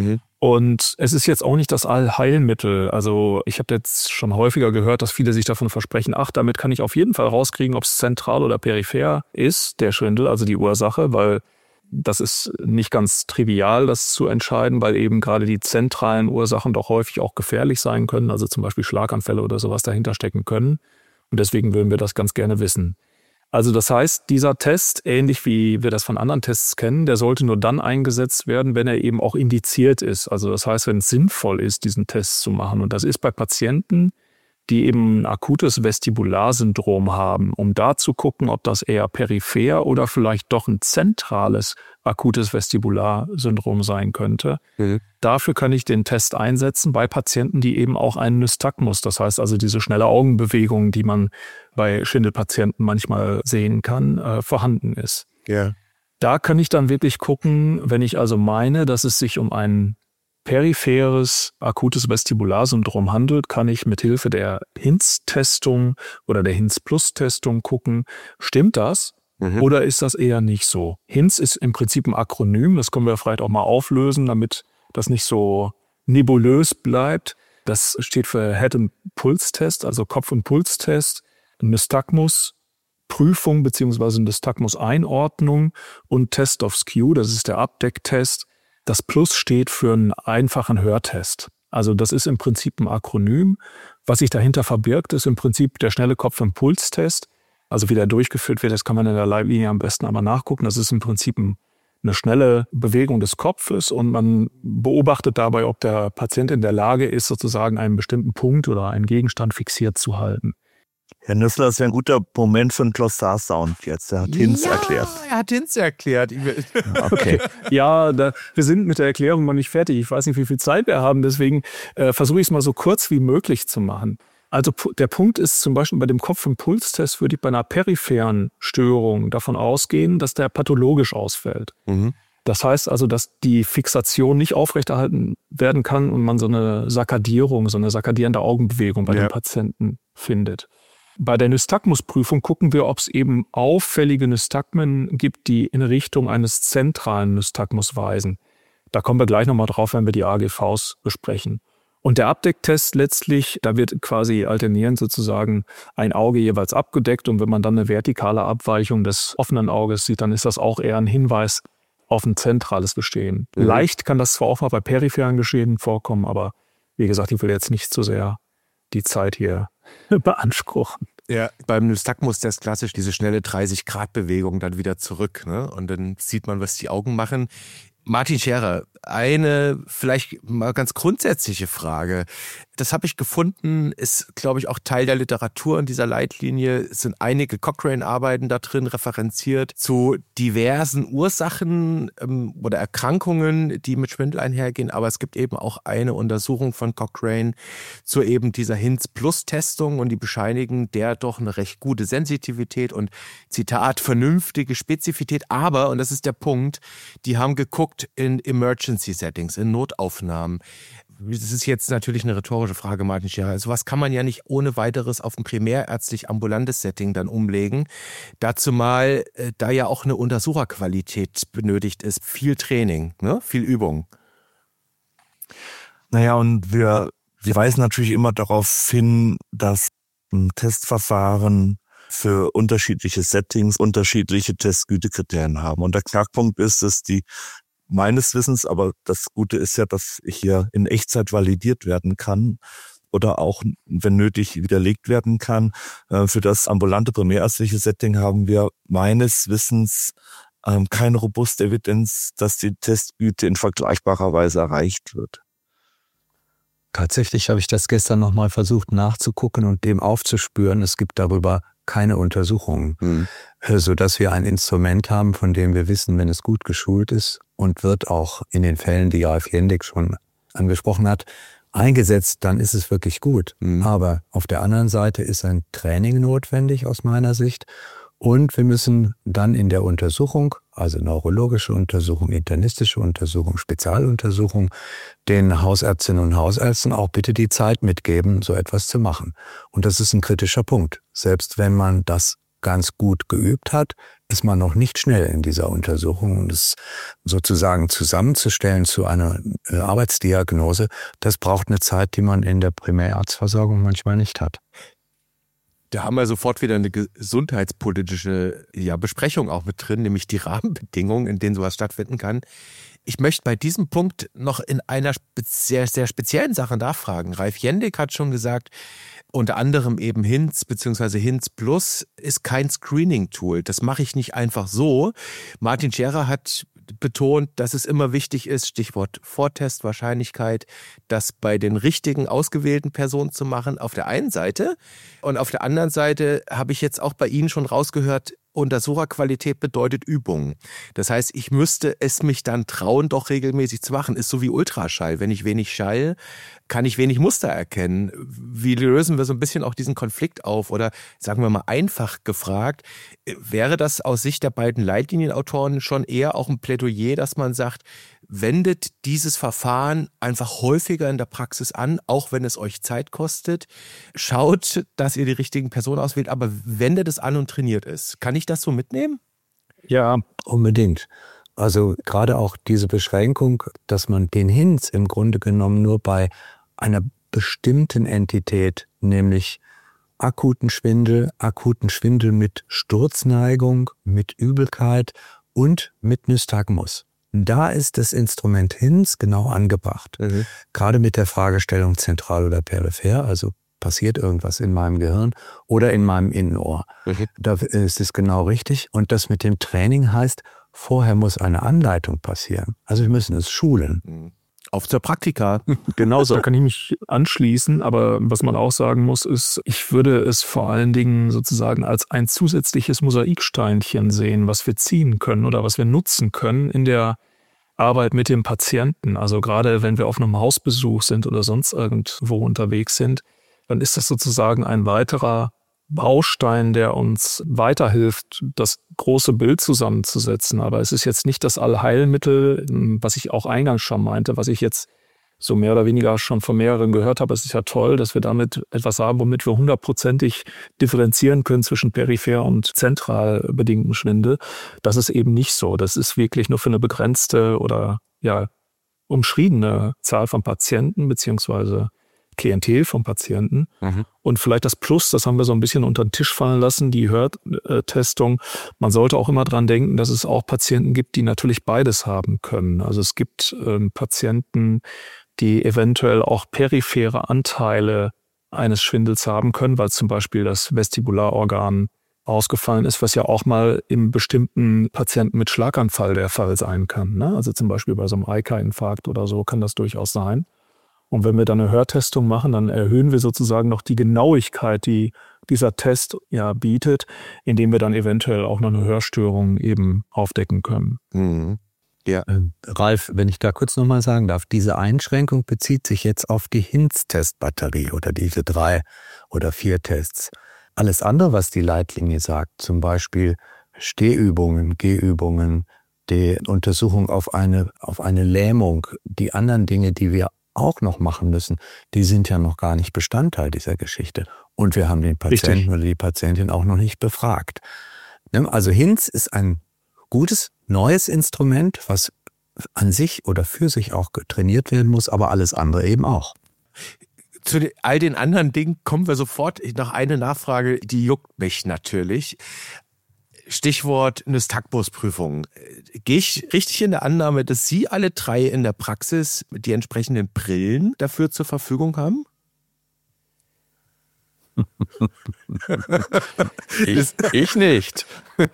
Und es ist jetzt auch nicht das Allheilmittel. Also ich habe jetzt schon häufiger gehört, dass viele sich davon versprechen, damit kann ich auf jeden Fall rauskriegen, ob es zentral oder peripher ist, der Schwindel, also die Ursache, weil das ist nicht ganz trivial, das zu entscheiden, weil eben gerade die zentralen Ursachen doch häufig auch gefährlich sein können, also zum Beispiel Schlaganfälle oder sowas dahinter stecken können. Und deswegen würden wir das ganz gerne wissen. Also das heißt, dieser Test, ähnlich wie wir das von anderen Tests kennen, der sollte nur dann eingesetzt werden, wenn er eben auch indiziert ist. Also das heißt, wenn es sinnvoll ist, diesen Test zu machen. Und das ist bei Patienten, die eben ein akutes Vestibularsyndrom haben, um da zu gucken, ob das eher peripher oder vielleicht doch ein zentrales akutes Vestibularsyndrom sein könnte. Mhm. Dafür kann ich den Test einsetzen bei Patienten, die eben auch einen Nystagmus, das heißt also diese schnelle Augenbewegung, die man bei Schwindelpatienten manchmal sehen kann, vorhanden ist. Ja. Da kann ich dann wirklich gucken, wenn ich also meine, dass es sich um ein peripheres akutes Vestibularsyndrom handelt, kann ich mit Hilfe der HINTS-Testung oder der HINTS-Plus-Testung gucken, stimmt das oder ist das eher nicht so? HINTS ist im Prinzip ein Akronym, das können wir vielleicht auch mal auflösen, damit das nicht so nebulös bleibt. Das steht für Head- und Pulstest, also Kopf- und Pulstest, Nystagmus, Prüfung bzw. Nystagmus-Einordnung und Test of Skew, das ist der Abdecktest. Das Plus steht für einen einfachen Hörtest. Also das ist im Prinzip ein Akronym. Was sich dahinter verbirgt, ist im Prinzip der schnelle Kopf-Impulstest. Also wie der durchgeführt wird, das kann man in der Leitlinie am besten einmal nachgucken. Das ist im Prinzip eine schnelle Bewegung des Kopfes und man beobachtet dabei, ob der Patient in der Lage ist, sozusagen einen bestimmten Punkt oder einen Gegenstand fixiert zu halten. Herr Nüssler, das wäre ein guter Moment für einen Glossar-Sound jetzt. Er hat HINTS erklärt. Er hat HINTS erklärt. Okay. Ja, wir sind mit der Erklärung noch nicht fertig. Ich weiß nicht, wie viel Zeit wir haben. Deswegen versuche ich es mal so kurz wie möglich zu machen. Also der Punkt ist zum Beispiel bei dem Kopf-Impulstest würde ich bei einer peripheren Störung davon ausgehen, dass der pathologisch ausfällt. Mhm. Das heißt also, dass die Fixation nicht aufrechterhalten werden kann und man so eine sakkadierung, so eine sakkadierende Augenbewegung bei den Patienten findet. Bei der Nystagmusprüfung gucken wir, ob es eben auffällige Nystagmen gibt, die in Richtung eines zentralen Nystagmus weisen. Da kommen wir gleich nochmal drauf, wenn wir die AGVs besprechen. Und der Abdecktest letztlich, da wird quasi alternierend sozusagen ein Auge jeweils abgedeckt und wenn man dann eine vertikale Abweichung des offenen Auges sieht, dann ist das auch eher ein Hinweis auf ein zentrales Geschehen. Mhm. Leicht kann das zwar auch mal bei peripheren Geschehen vorkommen, aber wie gesagt, ich will jetzt nicht zu sehr die Zeit hier beanspruchen. Ja, beim Nystagmus-Test klassisch diese schnelle 30-Grad-Bewegung dann wieder zurück, ne? Und dann sieht man, was die Augen machen. Martin Scherer, eine vielleicht mal ganz grundsätzliche Frage. Das habe ich gefunden, ist, glaube ich, auch Teil der Literatur in dieser Leitlinie. Es sind einige Cochrane-Arbeiten da drin referenziert zu diversen Ursachen oder Erkrankungen, die mit Schwindel einhergehen. Aber es gibt eben auch eine Untersuchung von Cochrane zu eben dieser HINTS-Plus-Testung und die bescheinigen der doch eine recht gute Sensitivität und, Zitat, vernünftige Spezifität. Aber, und das ist der Punkt, die haben geguckt in Emergency-Settings, in Notaufnahmen. Das ist jetzt natürlich eine rhetorische Frage, Martin Scherer. Also was kann man ja nicht ohne weiteres auf ein primärärztlich ambulantes Setting dann umlegen. Dazu mal, da ja auch eine Untersucherqualität benötigt ist, viel Training, ne? Viel Übung. Naja, und wir weisen natürlich immer darauf hin, dass ein Testverfahren für unterschiedliche Settings unterschiedliche Testgütekriterien haben. Und der Knackpunkt ist, dass die meines Wissens, aber das Gute ist ja, dass hier in Echtzeit validiert werden kann oder auch, wenn nötig, widerlegt werden kann. Für das ambulante primärärztliche Setting haben wir meines Wissens keine robuste Evidenz, dass die Testgüte in vergleichbarer Weise erreicht wird. Tatsächlich habe ich das gestern nochmal versucht nachzugucken und dem aufzuspüren. Es gibt darüber keine Untersuchungen, sodass wir ein Instrument haben, von dem wir wissen, wenn es gut geschult ist und wird auch in den Fällen, die Ralf Jendig schon angesprochen hat, eingesetzt, dann ist es wirklich gut. Aber auf der anderen Seite ist ein Training notwendig aus meiner Sicht und wir müssen dann in der Untersuchung, also neurologische Untersuchung, internistische Untersuchung, Spezialuntersuchung, den Hausärztinnen und Hausärzten auch bitte die Zeit mitgeben, so etwas zu machen. Und das ist ein kritischer Punkt. Selbst wenn man das ganz gut geübt hat, ist man noch nicht schnell in dieser Untersuchung. Und es sozusagen zusammenzustellen zu einer Arbeitsdiagnose, das braucht eine Zeit, die man in der Primärarztversorgung manchmal nicht hat. Da haben wir sofort wieder eine gesundheitspolitische Besprechung auch mit drin, nämlich die Rahmenbedingungen, in denen sowas stattfinden kann. Ich möchte bei diesem Punkt noch in einer sehr, sehr speziellen Sache nachfragen. Ralf Jendig hat schon gesagt, unter anderem eben HINTS bzw. HINTS Plus ist kein Screening-Tool. Das mache ich nicht einfach so. Martin Scherer hat betont, dass es immer wichtig ist, Stichwort Vortestwahrscheinlichkeit, das bei den richtigen ausgewählten Personen zu machen, auf der einen Seite. Und auf der anderen Seite habe ich jetzt auch bei Ihnen schon rausgehört, Untersucherqualität bedeutet Übung. Das heißt, ich müsste es mich dann trauen, doch regelmäßig zu machen. Ist so wie Ultraschall. Wenn ich wenig Schall, kann ich wenig Muster erkennen. Wie lösen wir so ein bisschen auch diesen Konflikt auf? Oder sagen wir mal einfach gefragt, wäre das aus Sicht der beiden Leitlinienautoren schon eher auch ein Plädoyer, dass man sagt, wendet dieses Verfahren einfach häufiger in der Praxis an, auch wenn es euch Zeit kostet. Schaut, dass ihr die richtigen Personen auswählt, aber wendet es an und trainiert es. Kann ich das so mitnehmen? Ja, unbedingt. Also gerade auch diese Beschränkung, dass man den HINTS im Grunde genommen nur bei einer bestimmten Entität, nämlich akuten Schwindel mit Sturzneigung, mit Übelkeit und mit Nystagmus. Da ist das Instrument HINTS genau angebracht. Gerade mit der Fragestellung zentral oder peripher, also passiert irgendwas in meinem Gehirn oder in meinem Innenohr. Da ist es genau richtig. Und das mit dem Training heißt, vorher muss eine Anleitung passieren. Also wir müssen es schulen. Auf zur Praktika. Genauso. Da kann ich mich anschließen, aber was man auch sagen muss, ist, ich würde es vor allen Dingen sozusagen als ein zusätzliches Mosaiksteinchen sehen, was wir ziehen können oder was wir nutzen können in der Arbeit mit dem Patienten. Also gerade wenn wir auf einem Hausbesuch sind oder sonst irgendwo unterwegs sind, dann ist das sozusagen ein weiterer Baustein, der uns weiterhilft, das große Bild zusammenzusetzen. Aber es ist jetzt nicht das Allheilmittel, was ich auch eingangs schon meinte, was ich jetzt so mehr oder weniger schon von mehreren gehört habe. Es ist ja toll, dass wir damit etwas haben, womit wir 100%ig differenzieren können zwischen peripher und zentral bedingtem Schwindel. Das ist eben nicht so. Das ist wirklich nur für eine begrenzte oder umschriebene Zahl von Patienten beziehungsweise Klientel von Patienten. Und vielleicht das Plus, das haben wir so ein bisschen unter den Tisch fallen lassen, die Hörtestung. Man sollte auch immer dran denken, dass es auch Patienten gibt, die natürlich beides haben können. Also es gibt Patienten, die eventuell auch periphere Anteile eines Schwindels haben können, weil zum Beispiel das Vestibularorgan ausgefallen ist, was ja auch mal im bestimmten Patienten mit Schlaganfall der Fall sein kann. Ne? Also zum Beispiel bei so einem AICA-Infarkt oder so kann das durchaus sein. Und wenn wir dann eine Hörtestung machen, dann erhöhen wir sozusagen noch die Genauigkeit, die dieser Test ja bietet, indem wir dann eventuell auch noch eine Hörstörung eben aufdecken können. Ja. Ralf, wenn ich da kurz nochmal sagen darf, diese Einschränkung bezieht sich jetzt auf die HINTS-Testbatterie oder diese 3 oder 4 Tests. Alles andere, was die Leitlinie sagt, zum Beispiel Stehübungen, Gehübungen, die Untersuchung auf eine Lähmung, die anderen Dinge, die wir auch noch machen müssen, die sind ja noch gar nicht Bestandteil dieser Geschichte. Und wir haben den Patienten oder die Patientin auch noch nicht befragt. Also HINTS ist ein gutes, neues Instrument, was an sich oder für sich auch trainiert werden muss, aber alles andere eben auch. Zu all den anderen Dingen kommen wir sofort. Noch eine Nachfrage, die juckt mich natürlich. Stichwort Nystagmus-Prüfung. Gehe ich richtig in der Annahme, dass Sie alle 3 in der Praxis die entsprechenden Brillen dafür zur Verfügung haben? Ich nicht.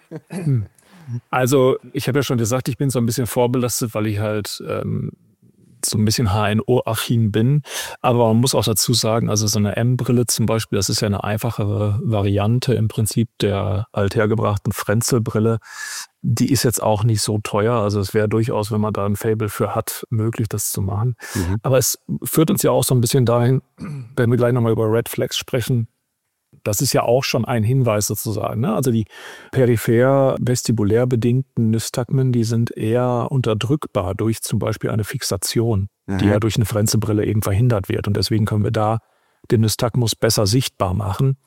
Also ich habe ja schon gesagt, ich bin so ein bisschen vorbelastet, weil ich halt so ein bisschen HNO-affin bin. Aber man muss auch dazu sagen, also so eine M-Brille zum Beispiel, das ist ja eine einfachere Variante im Prinzip der althergebrachten Frenzel-Brille. Die ist jetzt auch nicht so teuer. Also es wäre durchaus, wenn man da ein Faible für hat, möglich, das zu machen. Aber es führt uns ja auch so ein bisschen dahin, wenn wir gleich nochmal über Red Flags sprechen, das ist ja auch schon ein Hinweis sozusagen. Ne? Also die peripher vestibulär bedingten Nystagmen, die sind eher unterdrückbar durch zum Beispiel eine Fixation, die ja durch eine Frenzelbrille eben verhindert wird. Und deswegen können wir da den Nystagmus besser sichtbar machen.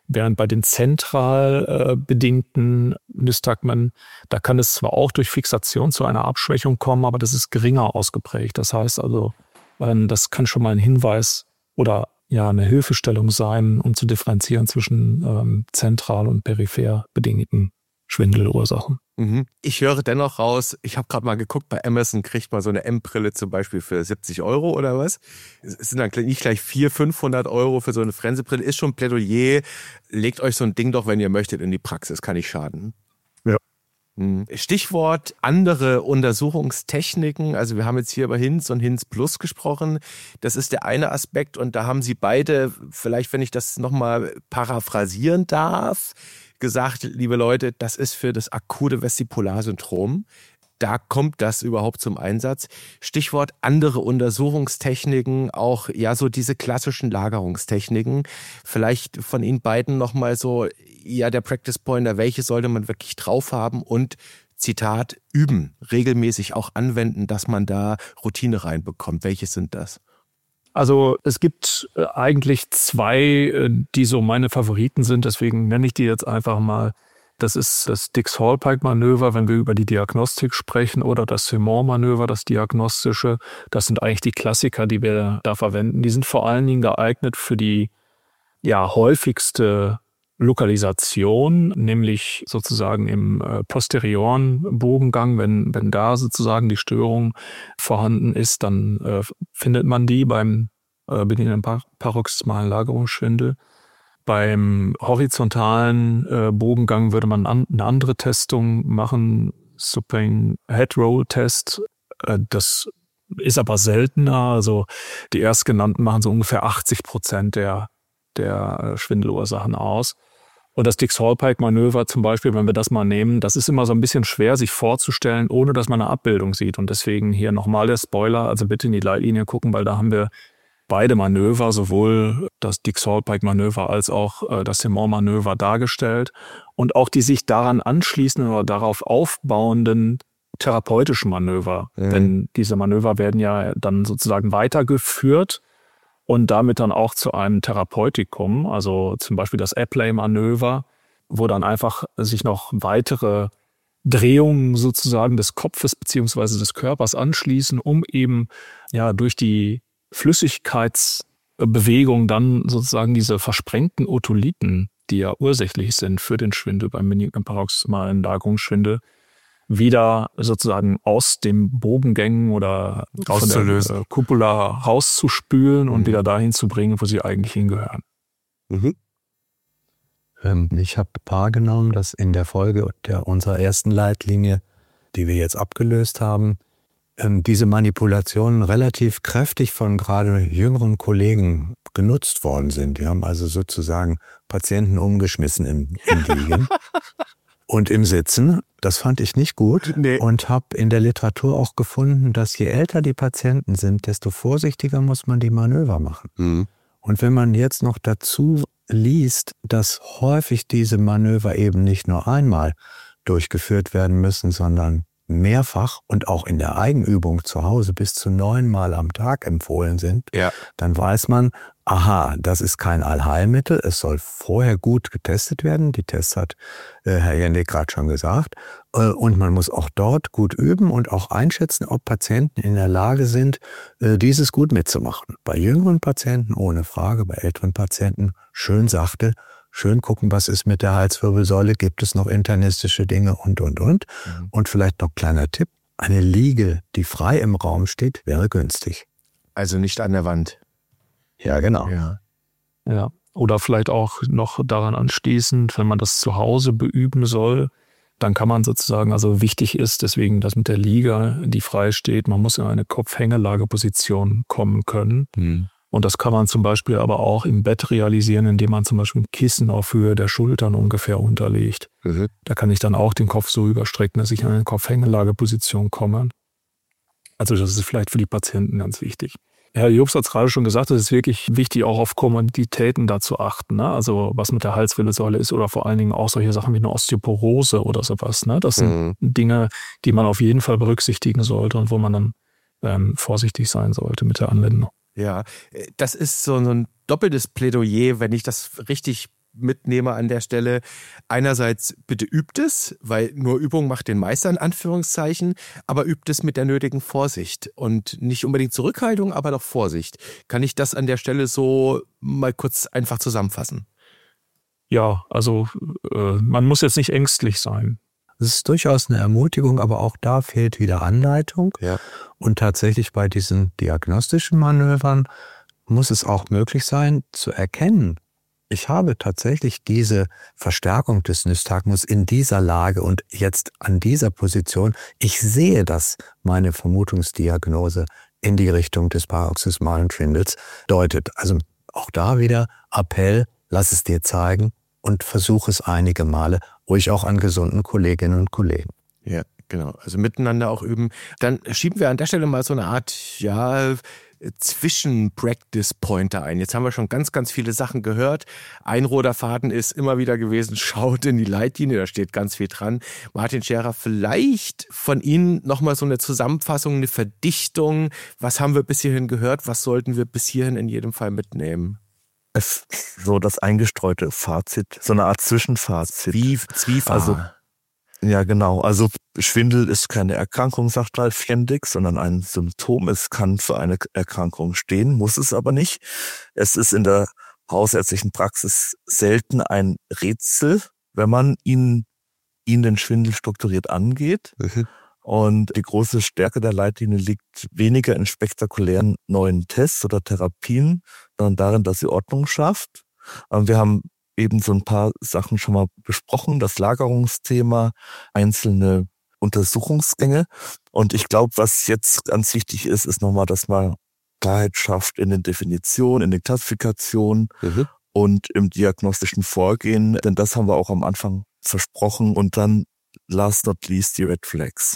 Während bei den zentral bedingten Nystagmen, da kann es zwar auch durch Fixation zu einer Abschwächung kommen, aber das ist geringer ausgeprägt. Das heißt also, das kann schon mal ein Hinweis oder ja eine Hilfestellung sein, um zu differenzieren zwischen zentral und peripher bedingten Schwindelursachen. Ich höre dennoch raus, ich habe gerade mal geguckt, bei Amazon kriegt man so eine M-Brille zum Beispiel für 70 € oder was. Es sind dann nicht gleich 400-500 € für so eine Frenzebrille. Ist schon Plädoyer. Legt euch so ein Ding doch, wenn ihr möchtet, in die Praxis. Kann nicht schaden. Ja. Stichwort andere Untersuchungstechniken. Also wir haben jetzt hier über Hinz und Hinz Plus gesprochen. Das ist der eine Aspekt und da haben Sie beide, vielleicht wenn ich das nochmal paraphrasieren darf, gesagt, liebe Leute, das ist für das akute Vestibullarsyndrom. Da kommt das überhaupt zum Einsatz. Stichwort andere Untersuchungstechniken, auch ja so diese klassischen Lagerungstechniken. Vielleicht von Ihnen beiden nochmal so, ja der Practice Pointer, welche sollte man wirklich drauf haben und Zitat, üben, regelmäßig auch anwenden, dass man da Routine reinbekommt. Welche sind das? Also es gibt eigentlich zwei, die so meine Favoriten sind, deswegen nenne ich die jetzt einfach mal. Das ist das Dix-Hallpike-Manöver, wenn wir über die Diagnostik sprechen, oder das Simon-Manöver, das diagnostische. Das sind eigentlich die Klassiker, die wir da verwenden. Die sind vor allen Dingen geeignet für die häufigste Lokalisation, nämlich sozusagen im posterioren Bogengang. Wenn da sozusagen die Störung vorhanden ist, dann findet man die beim benignen paroxysmalen Lagerungsschwindel. Beim horizontalen Bogengang würde man eine andere Testung machen, Supine Head Roll Test. Das ist aber seltener. Also die erstgenannten machen so ungefähr 80% der Schwindelursachen aus. Und das Dix-Hallpike-Manöver zum Beispiel, wenn wir das mal nehmen, das ist immer so ein bisschen schwer, sich vorzustellen, ohne dass man eine Abbildung sieht. Und deswegen hier nochmal der Spoiler, also bitte in die Leitlinie gucken, weil da haben wir beide Manöver, sowohl das Dix-Hallpike-Manöver als auch das Simon-Manöver dargestellt und auch die sich daran anschließenden oder darauf aufbauenden therapeutischen Manöver. Denn diese Manöver werden ja dann sozusagen weitergeführt und damit dann auch zu einem Therapeutikum, also zum Beispiel das Apley-Manöver, wo dann einfach sich noch weitere Drehungen sozusagen des Kopfes beziehungsweise des Körpers anschließen, um eben durch die Flüssigkeitsbewegung dann sozusagen diese versprengten Otolithen, die ja ursächlich sind für den Schwindel beim benignen paroxysmalen Lagerungsschwindel, wieder sozusagen aus dem Bogengängen oder von der Cupula rauszuspülen und wieder dahin zu bringen, wo sie eigentlich hingehören. Ich habe wahrgenommen, dass in der Folge unserer ersten Leitlinie, die wir jetzt abgelöst haben, diese Manipulationen relativ kräftig von gerade jüngeren Kollegen genutzt worden sind. Die haben also sozusagen Patienten umgeschmissen im Liegen und im Sitzen. Das fand ich nicht gut und habe in der Literatur auch gefunden, dass je älter die Patienten sind, desto vorsichtiger muss man die Manöver machen. Und wenn man jetzt noch dazu liest, dass häufig diese Manöver eben nicht nur einmal durchgeführt werden müssen, sondern mehrfach und auch in der Eigenübung zu Hause bis zu 9 Mal am Tag empfohlen sind, dann weiß man, aha, das ist kein Allheilmittel, es soll vorher gut getestet werden. Die Tests hat Herr Jendik gerade schon gesagt. Und man muss auch dort gut üben und auch einschätzen, ob Patienten in der Lage sind, dieses gut mitzumachen. Bei jüngeren Patienten ohne Frage, bei älteren Patienten schön sachte, schön gucken, was ist mit der Halswirbelsäule, gibt es noch internistische Dinge und. Und vielleicht noch kleiner Tipp, eine Liege, die frei im Raum steht, wäre günstig. Also nicht an der Wand. Ja, genau. Ja. Oder vielleicht auch noch daran anschließend, wenn man das zu Hause beüben soll, dann kann man sozusagen, also wichtig ist deswegen das mit der Liege, die frei steht, man muss in eine Kopfhängelageposition kommen können. Und das kann man zum Beispiel aber auch im Bett realisieren, indem man zum Beispiel ein Kissen auf Höhe der Schultern ungefähr unterlegt. Da kann ich dann auch den Kopf so überstrecken, dass ich in eine Kopfhängelageposition komme. Also das ist vielleicht für die Patienten ganz wichtig. Herr Jobst hat es gerade schon gesagt, es ist wirklich wichtig, auch auf Komorbiditäten da zu achten. Ne? Also was mit der Halswirbelsäule ist oder vor allen Dingen auch solche Sachen wie eine Osteoporose oder sowas. Ne? Das sind Dinge, die man auf jeden Fall berücksichtigen sollte und wo man dann vorsichtig sein sollte mit der Anwendung. Ja, das ist so ein doppeltes Plädoyer, wenn ich das richtig mitnehme an der Stelle. Einerseits bitte übt es, weil nur Übung macht den Meister in Anführungszeichen, aber übt es mit der nötigen Vorsicht und nicht unbedingt Zurückhaltung, aber doch Vorsicht. Kann ich das an der Stelle so mal kurz einfach zusammenfassen? Ja, also man muss jetzt nicht ängstlich sein. Es ist durchaus eine Ermutigung, aber auch da fehlt wieder Anleitung. Ja. Und tatsächlich bei diesen diagnostischen Manövern muss es auch möglich sein, zu erkennen, ich habe tatsächlich diese Verstärkung des Nystagmus in dieser Lage und jetzt an dieser Position. Ich sehe, dass meine Vermutungsdiagnose in die Richtung des paroxysmalen Schwindels deutet. Also auch da wieder Appell, lass es dir zeigen und versuche es einige Male, ruhig auch an gesunden Kolleginnen und Kollegen. Ja, genau. Also miteinander auch üben. Dann schieben wir an der Stelle mal so eine Art, Zwischen-Practice-Pointer ein. Jetzt haben wir schon ganz, ganz viele Sachen gehört. Ein roter Faden ist immer wieder gewesen, schaut in die Leitlinie, da steht ganz viel dran. Martin Scherer, vielleicht von Ihnen nochmal so eine Zusammenfassung, eine Verdichtung. Was haben wir bis hierhin gehört? Was sollten wir bis hierhin in jedem Fall mitnehmen? Es so das eingestreute Fazit, so eine Art Zwischenfazit. Zwiefer. Also, ja, genau. Also Schwindel ist keine Erkrankung, sagt Ralf Jendig, sondern ein Symptom. Es kann für eine Erkrankung stehen, muss es aber nicht. Es ist in der hausärztlichen Praxis selten ein Rätsel, wenn man ihn den Schwindel strukturiert angeht. Und die große Stärke der Leitlinie liegt weniger in spektakulären neuen Tests oder Therapien, sondern darin, dass sie Ordnung schafft. Wir haben eben so ein paar Sachen schon mal besprochen, das Lagerungsthema, einzelne Untersuchungsgänge. Und ich glaube, was jetzt ganz wichtig ist, ist nochmal, dass man Klarheit schafft in den Definitionen, in den Klassifikationen und im diagnostischen Vorgehen. Denn das haben wir auch am Anfang versprochen. Und dann, last not least, die Red Flags.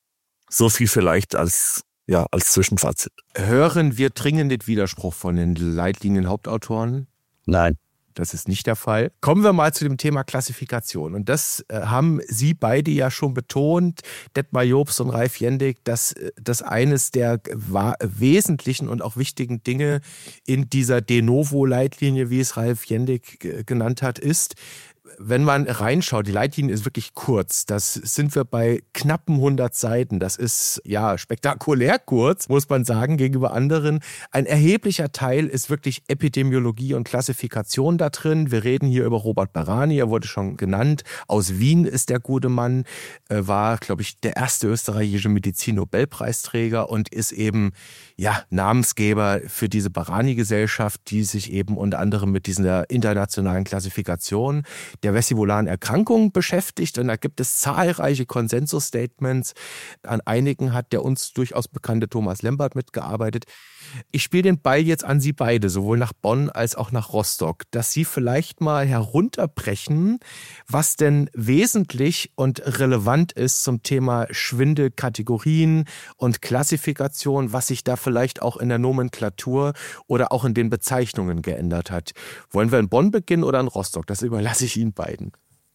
So viel vielleicht als Zwischenfazit. Hören wir dringenden Widerspruch von den Leitlinienhauptautoren? Nein. Das ist nicht der Fall. Kommen wir mal zu dem Thema Klassifikation. Und das haben Sie beide ja schon betont, Detmar Jobst und Ralf Jendig, dass das eines der wesentlichen und auch wichtigen Dinge in dieser De Novo-Leitlinie, wie es Ralf Jendig genannt hat, ist, wenn man reinschaut, die Leitlinie ist wirklich kurz. Das sind wir bei knappen 100 Seiten. Das ist ja spektakulär kurz, muss man sagen, gegenüber anderen. Ein erheblicher Teil ist wirklich Epidemiologie und Klassifikation da drin. Wir reden hier über Robert Barani, er wurde schon genannt. Aus Wien ist der gute Mann, war, glaube ich, der erste österreichische Medizin-Nobelpreisträger und ist eben Namensgeber für diese Barani-Gesellschaft, die sich eben unter anderem mit dieser internationalen Klassifikation der vestibularen Erkrankungen beschäftigt. Und da gibt es zahlreiche Konsensus-Statements. An einigen hat der uns durchaus bekannte Thomas Lembert mitgearbeitet. Ich spiele den Ball jetzt an Sie beide, sowohl nach Bonn als auch nach Rostock, dass Sie vielleicht mal herunterbrechen, was denn wesentlich und relevant ist zum Thema Schwindelkategorien und Klassifikation, was sich da vielleicht auch in der Nomenklatur oder auch in den Bezeichnungen geändert hat. Wollen wir in Bonn beginnen oder in Rostock? Das überlasse ich Ihnen beiden.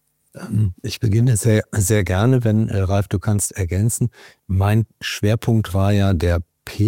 Ich beginne sehr, sehr gerne, wenn Ralf, du kannst ergänzen. Mein Schwerpunkt war ja der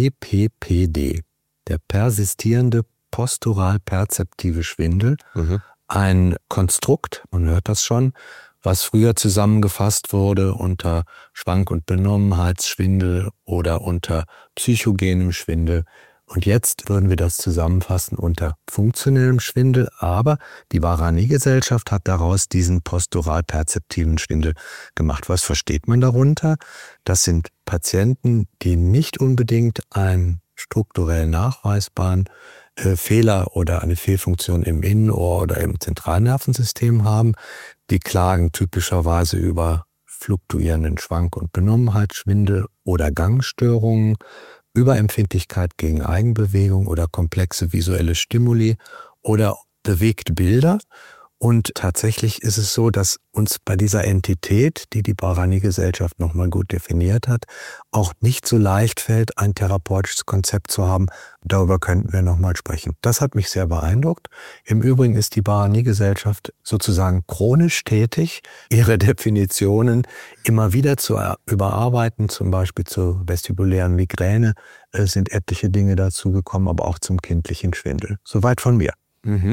PPPD, der persistierende postural-perzeptive Schwindel. Ein Konstrukt, man hört das schon, was früher zusammengefasst wurde unter Schwank- und Benommenheitsschwindel oder unter psychogenem Schwindel. Und jetzt würden wir das zusammenfassen unter funktionellem Schwindel, aber die Barani-Gesellschaft hat daraus diesen postural-perzeptiven Schwindel gemacht. Was versteht man darunter? Das sind Patienten, die nicht unbedingt einen strukturell nachweisbaren Fehler oder eine Fehlfunktion im Innenohr oder im Zentralnervensystem haben. Die klagen typischerweise über fluktuierenden Schwank- und Benommenheitsschwindel oder Gangstörungen, Überempfindlichkeit gegen Eigenbewegung oder komplexe visuelle Stimuli oder bewegte Bilder. Und tatsächlich ist es so, dass uns bei dieser Entität, die die Barani-Gesellschaft nochmal gut definiert hat, auch nicht so leicht fällt, ein therapeutisches Konzept zu haben. Darüber könnten wir nochmal sprechen. Das hat mich sehr beeindruckt. Im Übrigen ist die Barani-Gesellschaft sozusagen chronisch tätig, ihre Definitionen immer wieder zu überarbeiten, zum Beispiel zur vestibulären Migräne sind etliche Dinge dazu gekommen, aber auch zum kindlichen Schwindel. Soweit von mir.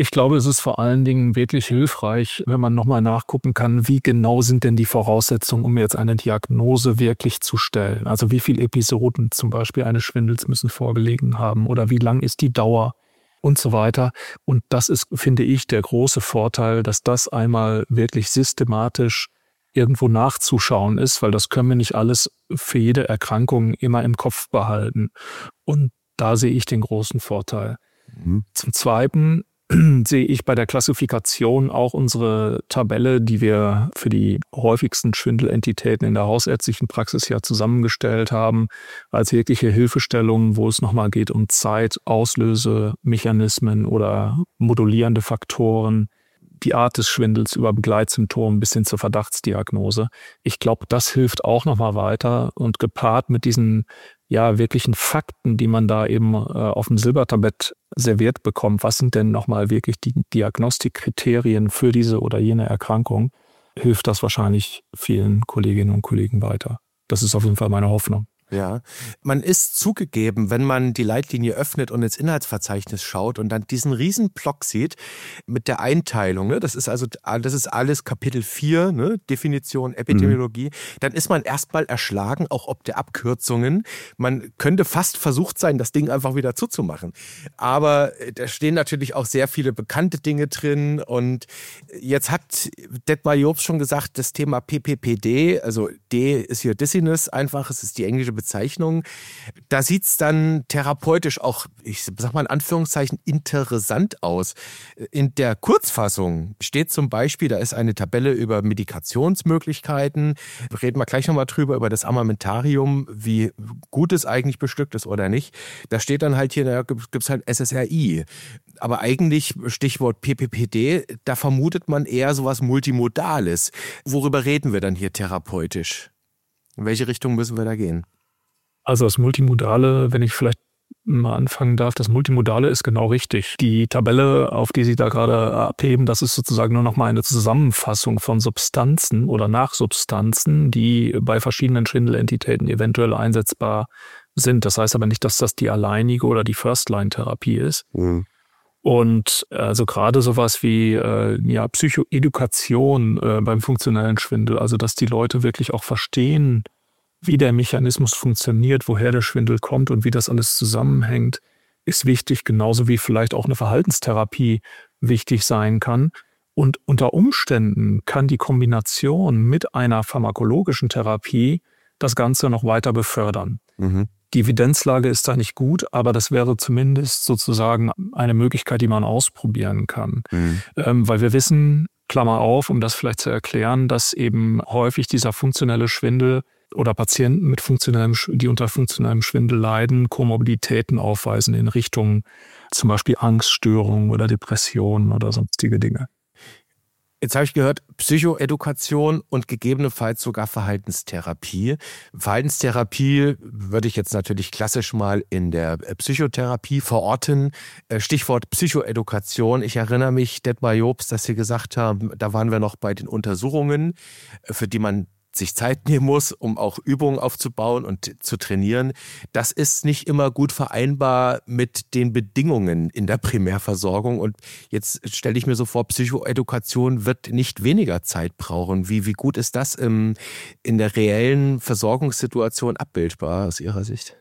Ich glaube, es ist vor allen Dingen wirklich hilfreich, wenn man nochmal nachgucken kann, wie genau sind denn die Voraussetzungen, um jetzt eine Diagnose wirklich zu stellen. Also wie viele Episoden zum Beispiel eines Schwindels müssen vorgelegen haben oder wie lang ist die Dauer und so weiter. Und das ist, finde ich, der große Vorteil, dass das einmal wirklich systematisch irgendwo nachzuschauen ist, weil das können wir nicht alles für jede Erkrankung immer im Kopf behalten. Und da sehe ich den großen Vorteil. Zum Zweiten sehe ich bei der Klassifikation auch unsere Tabelle, die wir für die häufigsten Schwindelentitäten in der hausärztlichen Praxis ja zusammengestellt haben, als wirkliche Hilfestellung, wo es nochmal geht um Zeit, Auslösemechanismen oder modulierende Faktoren, die Art des Schwindels über Begleitsymptomen bis hin zur Verdachtsdiagnose. Ich glaube, das hilft auch nochmal weiter und gepaart mit diesen wirklichen Fakten, die man da eben auf dem Silbertablett serviert bekommt. Was sind denn nochmal wirklich die Diagnostikkriterien für diese oder jene Erkrankung? Hilft das wahrscheinlich vielen Kolleginnen und Kollegen weiter. Das ist auf jeden Fall meine Hoffnung. Ja, man ist zugegeben, wenn man die Leitlinie öffnet und ins Inhaltsverzeichnis schaut und dann diesen riesen Block sieht mit der Einteilung, ne? Das ist alles Kapitel 4, ne? Definition, Epidemiologie, dann ist man erstmal erschlagen, auch ob der Abkürzungen. Man könnte fast versucht sein, das Ding einfach wieder zuzumachen. Aber da stehen natürlich auch sehr viele bekannte Dinge drin und jetzt hat Detmar Jobst schon gesagt, das Thema PPPD, also D ist hier Dizziness einfach, es ist die englische Bezeichnung. Da sieht es dann therapeutisch auch, ich sag mal in Anführungszeichen, interessant aus. In der Kurzfassung steht zum Beispiel, da ist eine Tabelle über Medikationsmöglichkeiten. Reden wir gleich nochmal drüber, über das Armamentarium, wie gut es eigentlich bestückt ist oder nicht. Da steht dann halt hier, da gibt es halt SSRI. Aber eigentlich, Stichwort PPPD, da vermutet man eher sowas Multimodales. Worüber reden wir dann hier therapeutisch? In welche Richtung müssen wir da gehen? Also das Multimodale, wenn ich vielleicht mal anfangen darf, das Multimodale ist genau richtig. Die Tabelle, auf die Sie da gerade abheben, das ist sozusagen nur noch mal eine Zusammenfassung von Substanzen oder Nachsubstanzen, die bei verschiedenen Schwindelentitäten eventuell einsetzbar sind. Das heißt aber nicht, dass das die alleinige oder die First-Line-Therapie ist. Mhm. Und also gerade sowas wie Psychoedukation beim funktionellen Schwindel, also dass die Leute wirklich auch verstehen, wie der Mechanismus funktioniert, woher der Schwindel kommt und wie das alles zusammenhängt, ist wichtig, genauso wie vielleicht auch eine Verhaltenstherapie wichtig sein kann. Und unter Umständen kann die Kombination mit einer pharmakologischen Therapie das Ganze noch weiter befördern. Mhm. Die Evidenzlage ist da nicht gut, aber das wäre zumindest sozusagen eine Möglichkeit, die man ausprobieren kann. Mhm. Weil wir wissen, Klammer auf, um das vielleicht zu erklären, dass eben häufig dieser funktionelle Schwindel oder Patienten die unter funktionellem Schwindel leiden, Komorbiditäten aufweisen in Richtung zum Beispiel Angststörungen oder Depressionen oder sonstige Dinge. Jetzt habe ich gehört, Psychoedukation und gegebenenfalls sogar Verhaltenstherapie. Verhaltenstherapie würde ich jetzt natürlich klassisch mal in der Psychotherapie verorten. Stichwort Psychoedukation. Ich erinnere mich, Detmar Jobst, dass Sie gesagt haben, da waren wir noch bei den Untersuchungen, für die man sich Zeit nehmen muss, um auch Übungen aufzubauen und zu trainieren. Das ist nicht immer gut vereinbar mit den Bedingungen in der Primärversorgung. Und jetzt stelle ich mir so vor, Psychoedukation wird nicht weniger Zeit brauchen. Wie gut ist das in der reellen Versorgungssituation abbildbar aus Ihrer Sicht?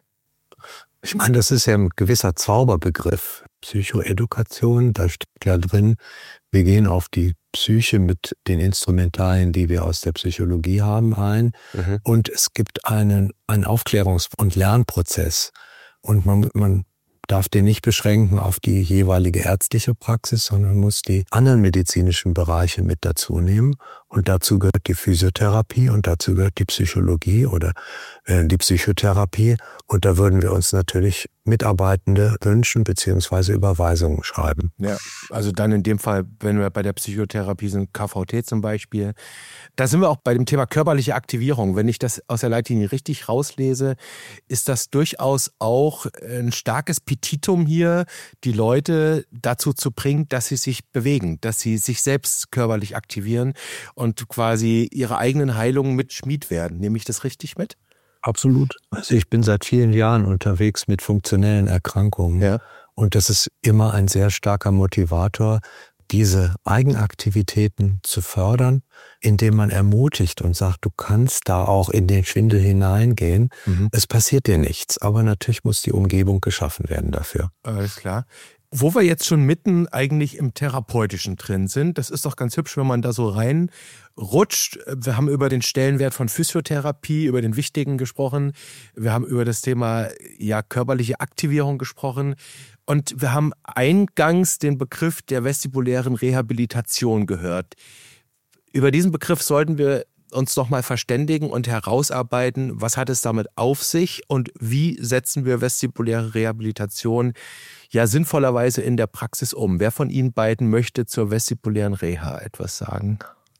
Ich meine, das ist ja ein gewisser Zauberbegriff. Psychoedukation, da steht ja drin, wir gehen auf die Psyche mit den Instrumentarien, die wir aus der Psychologie haben, ein. Mhm. Und es gibt einen Aufklärungs- und Lernprozess. Und man darf den nicht beschränken auf die jeweilige ärztliche Praxis, sondern muss die anderen medizinischen Bereiche mit dazu nehmen. Und dazu gehört die Physiotherapie und dazu gehört die Psychologie oder die Psychotherapie. Und da würden wir uns natürlich Mitarbeitende wünschen bzw. Überweisungen schreiben. Ja, also dann in dem Fall, wenn wir bei der Psychotherapie sind, KVT zum Beispiel, da sind wir auch bei dem Thema körperliche Aktivierung. Wenn ich das aus der Leitlinie richtig rauslese, ist das durchaus auch ein starkes Petitum hier, die Leute dazu zu bringen, dass sie sich bewegen, dass sie sich selbst körperlich aktivieren und quasi ihre eigenen Heilungen mit Schmied werden. Nehme ich das richtig mit? Absolut. Also ich bin seit vielen Jahren unterwegs mit funktionellen Erkrankungen. Ja. Und das ist immer ein sehr starker Motivator, diese Eigenaktivitäten zu fördern, indem man ermutigt und sagt, du kannst da auch in den Schwindel hineingehen. Es passiert dir nichts, aber natürlich muss die Umgebung geschaffen werden dafür. Alles klar. Wo wir jetzt schon mitten eigentlich im Therapeutischen drin sind, das ist doch ganz hübsch, wenn man da so reinrutscht. Wir haben über den Stellenwert von Physiotherapie, über den Wichtigen gesprochen. Wir haben über das Thema körperliche Aktivierung gesprochen. Und wir haben eingangs den Begriff der vestibulären Rehabilitation gehört. Über diesen Begriff sollten wir uns nochmal verständigen und herausarbeiten, was hat es damit auf sich und wie setzen wir vestibuläre Rehabilitation sinnvollerweise in der Praxis um. Wer von Ihnen beiden möchte zur vestibulären Reha etwas sagen?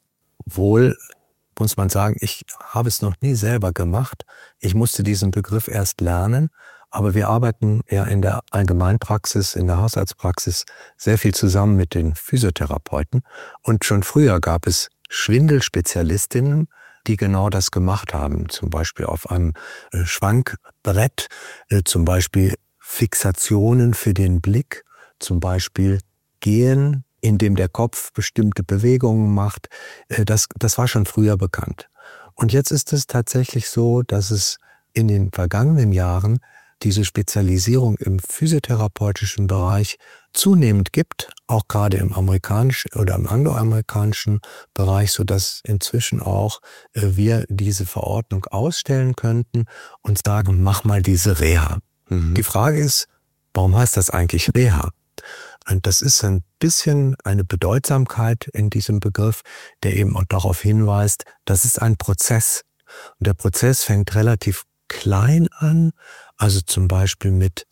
Wohl muss man sagen, ich habe es noch nie selber gemacht. Ich musste diesen Begriff erst lernen, aber wir arbeiten ja in der Allgemeinpraxis, in der Hausarztpraxis sehr viel zusammen mit den Physiotherapeuten und schon früher gab es Schwindelspezialistinnen, die genau das gemacht haben, zum Beispiel auf einem Schwankbrett, zum Beispiel Fixationen für den Blick, zum Beispiel Gehen, indem der Kopf bestimmte Bewegungen macht. Das war schon früher bekannt. Und jetzt ist es tatsächlich so, dass es in den vergangenen Jahren diese Spezialisierung im physiotherapeutischen Bereich zunehmend gibt, auch gerade im amerikanischen oder im angloamerikanischen Bereich, sodass inzwischen auch wir diese Verordnung ausstellen könnten und sagen, mach mal diese Reha. Die Frage ist, warum heißt das eigentlich Reha? Und das ist ein bisschen eine Bedeutsamkeit in diesem Begriff, der eben auch darauf hinweist, das ist ein Prozess. Und der Prozess fängt relativ klein an, also zum Beispiel mit,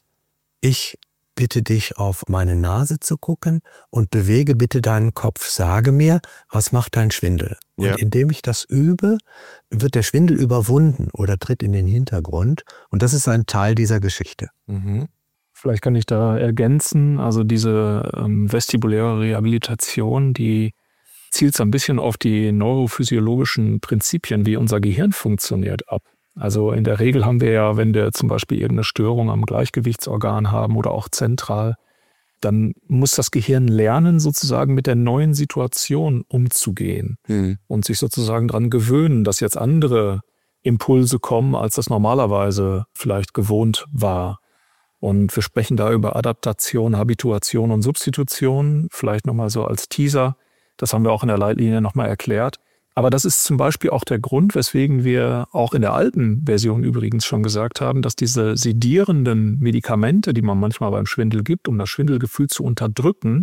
ich bitte dich auf meine Nase zu gucken und bewege bitte deinen Kopf. Sage mir, was macht dein Schwindel? Und indem ich das übe, wird der Schwindel überwunden oder tritt in den Hintergrund. Und das ist ein Teil dieser Geschichte. Vielleicht kann ich da ergänzen, also diese vestibuläre Rehabilitation, die zielt so ein bisschen auf die neurophysiologischen Prinzipien, wie unser Gehirn funktioniert, ab. Also in der Regel haben wir ja, wenn wir zum Beispiel irgendeine Störung am Gleichgewichtsorgan haben oder auch zentral, dann muss das Gehirn lernen, sozusagen mit der neuen Situation umzugehen und sich sozusagen daran gewöhnen, dass jetzt andere Impulse kommen, als das normalerweise vielleicht gewohnt war. Und wir sprechen da über Adaptation, Habituation und Substitution, vielleicht nochmal so als Teaser. Das haben wir auch in der Leitlinie nochmal erklärt. Aber das ist zum Beispiel auch der Grund, weswegen wir auch in der alten Version übrigens schon gesagt haben, dass diese sedierenden Medikamente, die man manchmal beim Schwindel gibt, um das Schwindelgefühl zu unterdrücken,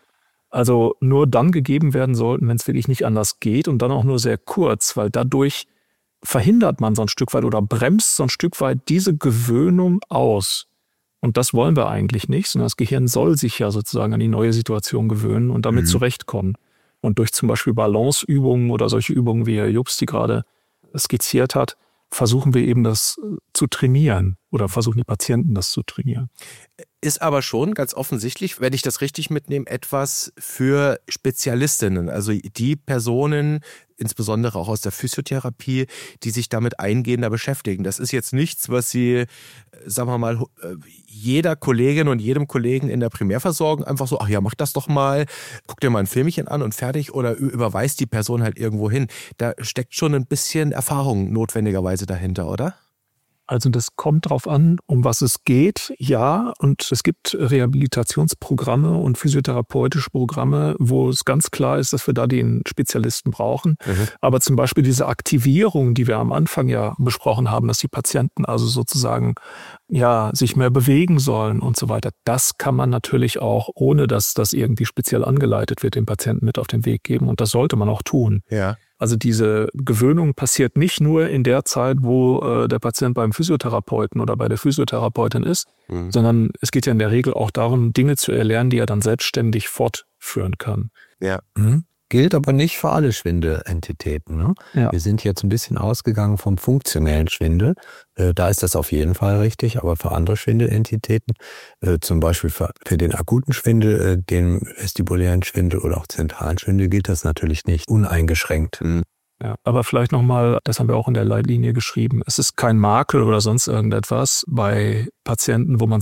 also nur dann gegeben werden sollten, wenn es wirklich nicht anders geht und dann auch nur sehr kurz, weil dadurch verhindert man so ein Stück weit oder bremst so ein Stück weit diese Gewöhnung aus. Und das wollen wir eigentlich nicht, sondern das Gehirn soll sich ja sozusagen an die neue Situation gewöhnen und damit zurechtkommen. Und durch zum Beispiel Balanceübungen oder solche Übungen, wie Herr Jobst die gerade skizziert hat, versuchen wir eben das zu trainieren oder versuchen die Patienten das zu trainieren. Ist aber schon ganz offensichtlich, wenn ich das richtig mitnehme, etwas für Spezialistinnen, also die Personen, insbesondere auch aus der Physiotherapie, die sich damit eingehender beschäftigen. Das ist jetzt nichts, was Sie, sagen wir mal, jeder Kollegin und jedem Kollegen in der Primärversorgung einfach so, ach ja, mach das doch mal, guck dir mal ein Filmchen an und fertig oder überweist die Person halt irgendwo hin. Da steckt schon ein bisschen Erfahrung notwendigerweise dahinter, oder? Also das kommt drauf an, um was es geht, ja. Und es gibt Rehabilitationsprogramme und physiotherapeutische Programme, wo es ganz klar ist, dass wir da den Spezialisten brauchen. Aber zum Beispiel diese Aktivierung, die wir am Anfang ja besprochen haben, dass die Patienten also sozusagen ja sich mehr bewegen sollen und so weiter, das kann man natürlich auch, ohne dass das irgendwie speziell angeleitet wird, dem Patienten mit auf den Weg geben. Und das sollte man auch tun. Ja. Also diese Gewöhnung passiert nicht nur in der Zeit, wo der Patient beim Physiotherapeuten oder bei der Physiotherapeutin ist, sondern es geht ja in der Regel auch darum, Dinge zu erlernen, die er dann selbstständig fortführen kann. Ja. Gilt aber nicht für alle Schwindelentitäten. Ne? Ja. Wir sind jetzt ein bisschen ausgegangen vom funktionellen Schwindel. Da ist das auf jeden Fall richtig, aber für andere Schwindelentitäten, zum Beispiel für den akuten Schwindel, den vestibulären Schwindel oder auch zentralen Schwindel gilt das natürlich nicht uneingeschränkt. Ja, aber vielleicht nochmal, das haben wir auch in der Leitlinie geschrieben, es ist kein Makel oder sonst irgendetwas bei Patienten, wo man sagt,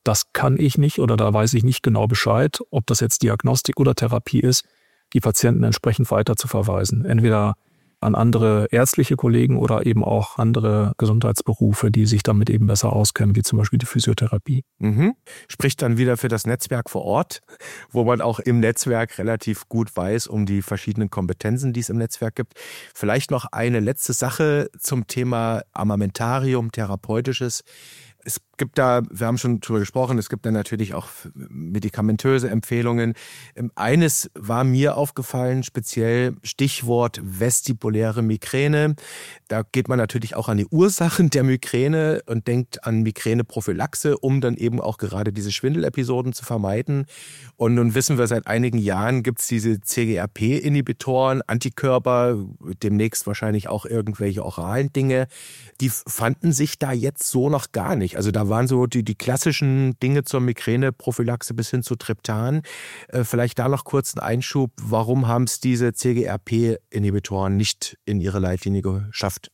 das kann ich nicht oder da weiß ich nicht genau Bescheid, ob das jetzt Diagnostik oder Therapie ist, die Patienten entsprechend weiter zu verweisen. Entweder an andere ärztliche Kollegen oder eben auch andere Gesundheitsberufe, die sich damit eben besser auskennen, wie zum Beispiel die Physiotherapie. Spricht dann wieder für das Netzwerk vor Ort, wo man auch im Netzwerk relativ gut weiß um die verschiedenen Kompetenzen, die es im Netzwerk gibt. Vielleicht noch eine letzte Sache zum Thema Armamentarium, Therapeutisches. Es gibt da, wir haben schon drüber gesprochen, es gibt da natürlich auch medikamentöse Empfehlungen. Eines war mir aufgefallen, speziell Stichwort vestibuläre Migräne. Da geht man natürlich auch an die Ursachen der Migräne und denkt an Migräneprophylaxe, um dann eben auch gerade diese Schwindelepisoden zu vermeiden. Und nun wissen wir, seit einigen Jahren gibt es diese CGRP-Inhibitoren, Antikörper, demnächst wahrscheinlich auch irgendwelche oralen Dinge. Die fanden sich da jetzt so noch gar nicht. Also da waren so die klassischen Dinge zur Migräneprophylaxe bis hin zu Triptan. Vielleicht da noch kurz einen Einschub. Warum haben es diese CGRP-Inhibitoren nicht in ihre Leitlinie geschafft?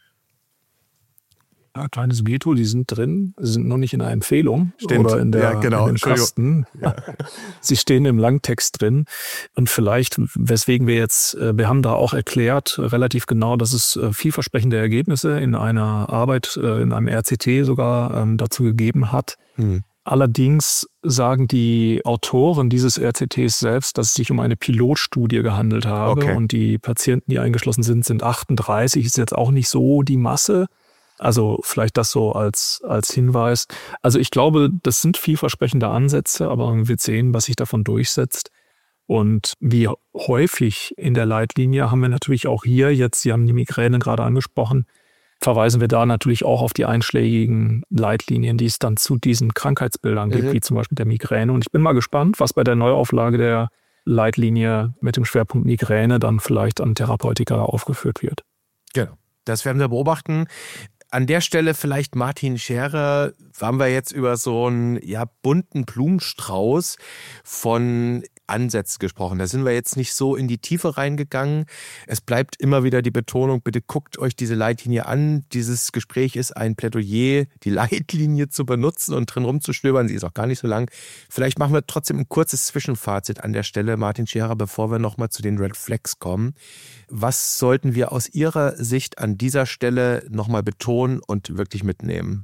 Ja, kleines Veto, die sind drin, sind noch nicht in der Empfehlung. Stimmt. Oder in der Ja, genau. in dem Kasten. Ja. Sie stehen im Langtext drin. Und vielleicht, weswegen wir haben da auch erklärt, relativ genau, dass es vielversprechende Ergebnisse in einer Arbeit, in einem RCT sogar dazu gegeben hat. Allerdings sagen die Autoren dieses RCTs selbst, dass es sich um eine Pilotstudie gehandelt habe. Okay. Und die Patienten, die eingeschlossen sind 38, ist jetzt auch nicht so die Masse. Also vielleicht das so als Hinweis. Also ich glaube, das sind vielversprechende Ansätze, aber man wird sehen, was sich davon durchsetzt. Und wie häufig in der Leitlinie haben wir natürlich auch hier, jetzt, Sie haben die Migräne gerade angesprochen, verweisen wir da natürlich auch auf die einschlägigen Leitlinien, die es dann zu diesen Krankheitsbildern gibt, wie zum Beispiel der Migräne. Und ich bin mal gespannt, was bei der Neuauflage der Leitlinie mit dem Schwerpunkt Migräne dann vielleicht an Therapeutika aufgeführt wird. Genau, das werden wir beobachten. An der Stelle vielleicht Martin Scherer, haben wir jetzt über so einen bunten Blumenstrauß von Ansätzen gesprochen. Da sind wir jetzt nicht so in die Tiefe reingegangen. Es bleibt immer wieder die Betonung, bitte guckt euch diese Leitlinie an. Dieses Gespräch ist ein Plädoyer, die Leitlinie zu benutzen und drin rumzustöbern. Sie ist auch gar nicht so lang. Vielleicht machen wir trotzdem ein kurzes Zwischenfazit an der Stelle, Martin Scherer, bevor wir nochmal zu den Red Flags kommen. Was sollten wir aus Ihrer Sicht an dieser Stelle nochmal betonen und wirklich mitnehmen?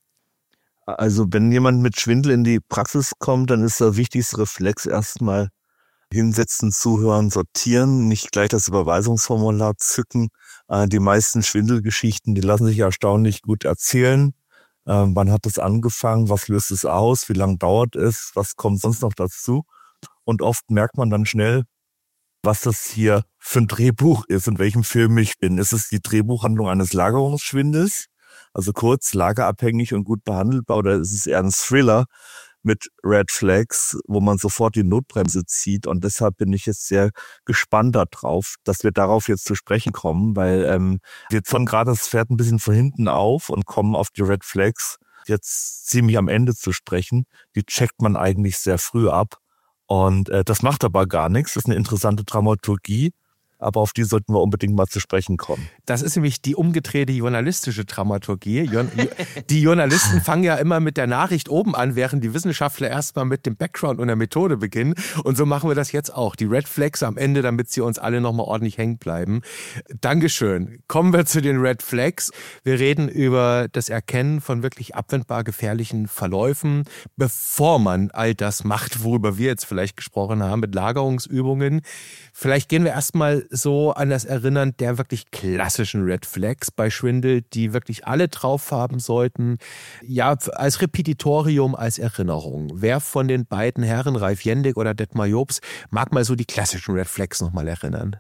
Also wenn jemand mit Schwindel in die Praxis kommt, dann ist der wichtigste Reflex erstmal hinsetzen, zuhören, sortieren, nicht gleich das Überweisungsformular zücken. Die meisten Schwindelgeschichten, die lassen sich erstaunlich gut erzählen. Wann hat es angefangen? Was löst es aus? Wie lange dauert es? Was kommt sonst noch dazu? Und oft merkt man dann schnell, was das hier für ein Drehbuch ist, in welchem Film ich bin. Ist es die Drehbuchhandlung eines Lagerungsschwindels? Also kurz, lagerabhängig und gut behandelbar, oder ist es eher ein Thriller mit Red Flags, wo man sofort die Notbremse zieht? Und deshalb bin ich jetzt sehr gespannt darauf, dass wir darauf jetzt zu sprechen kommen, weil wir fahren gerade das Pferd ein bisschen von hinten auf und kommen auf die Red Flags jetzt ziemlich am Ende zu sprechen. Die checkt man eigentlich sehr früh ab. Und das macht aber gar nichts. Das ist eine interessante Dramaturgie. Aber auf die sollten wir unbedingt mal zu sprechen kommen. Das ist nämlich die umgedrehte journalistische Dramaturgie. Die Journalisten fangen ja immer mit der Nachricht oben an, während die Wissenschaftler erstmal mit dem Background und der Methode beginnen. Und so machen wir das jetzt auch. Die Red Flags am Ende, damit sie uns alle nochmal ordentlich hängen bleiben. Dankeschön. Kommen wir zu den Red Flags. Wir reden über das Erkennen von wirklich abwendbar gefährlichen Verläufen, bevor man all das macht, worüber wir jetzt vielleicht gesprochen haben, mit Lagerungsübungen. Vielleicht gehen wir erstmal so an das Erinnern der wirklich klassischen Red Flags bei Schwindel, die wirklich alle drauf haben sollten. Ja, als Repetitorium, als Erinnerung. Wer von den beiden Herren, Ralf Jendig oder Detmar Jobs, mag mal so die klassischen Red Flags nochmal erinnern?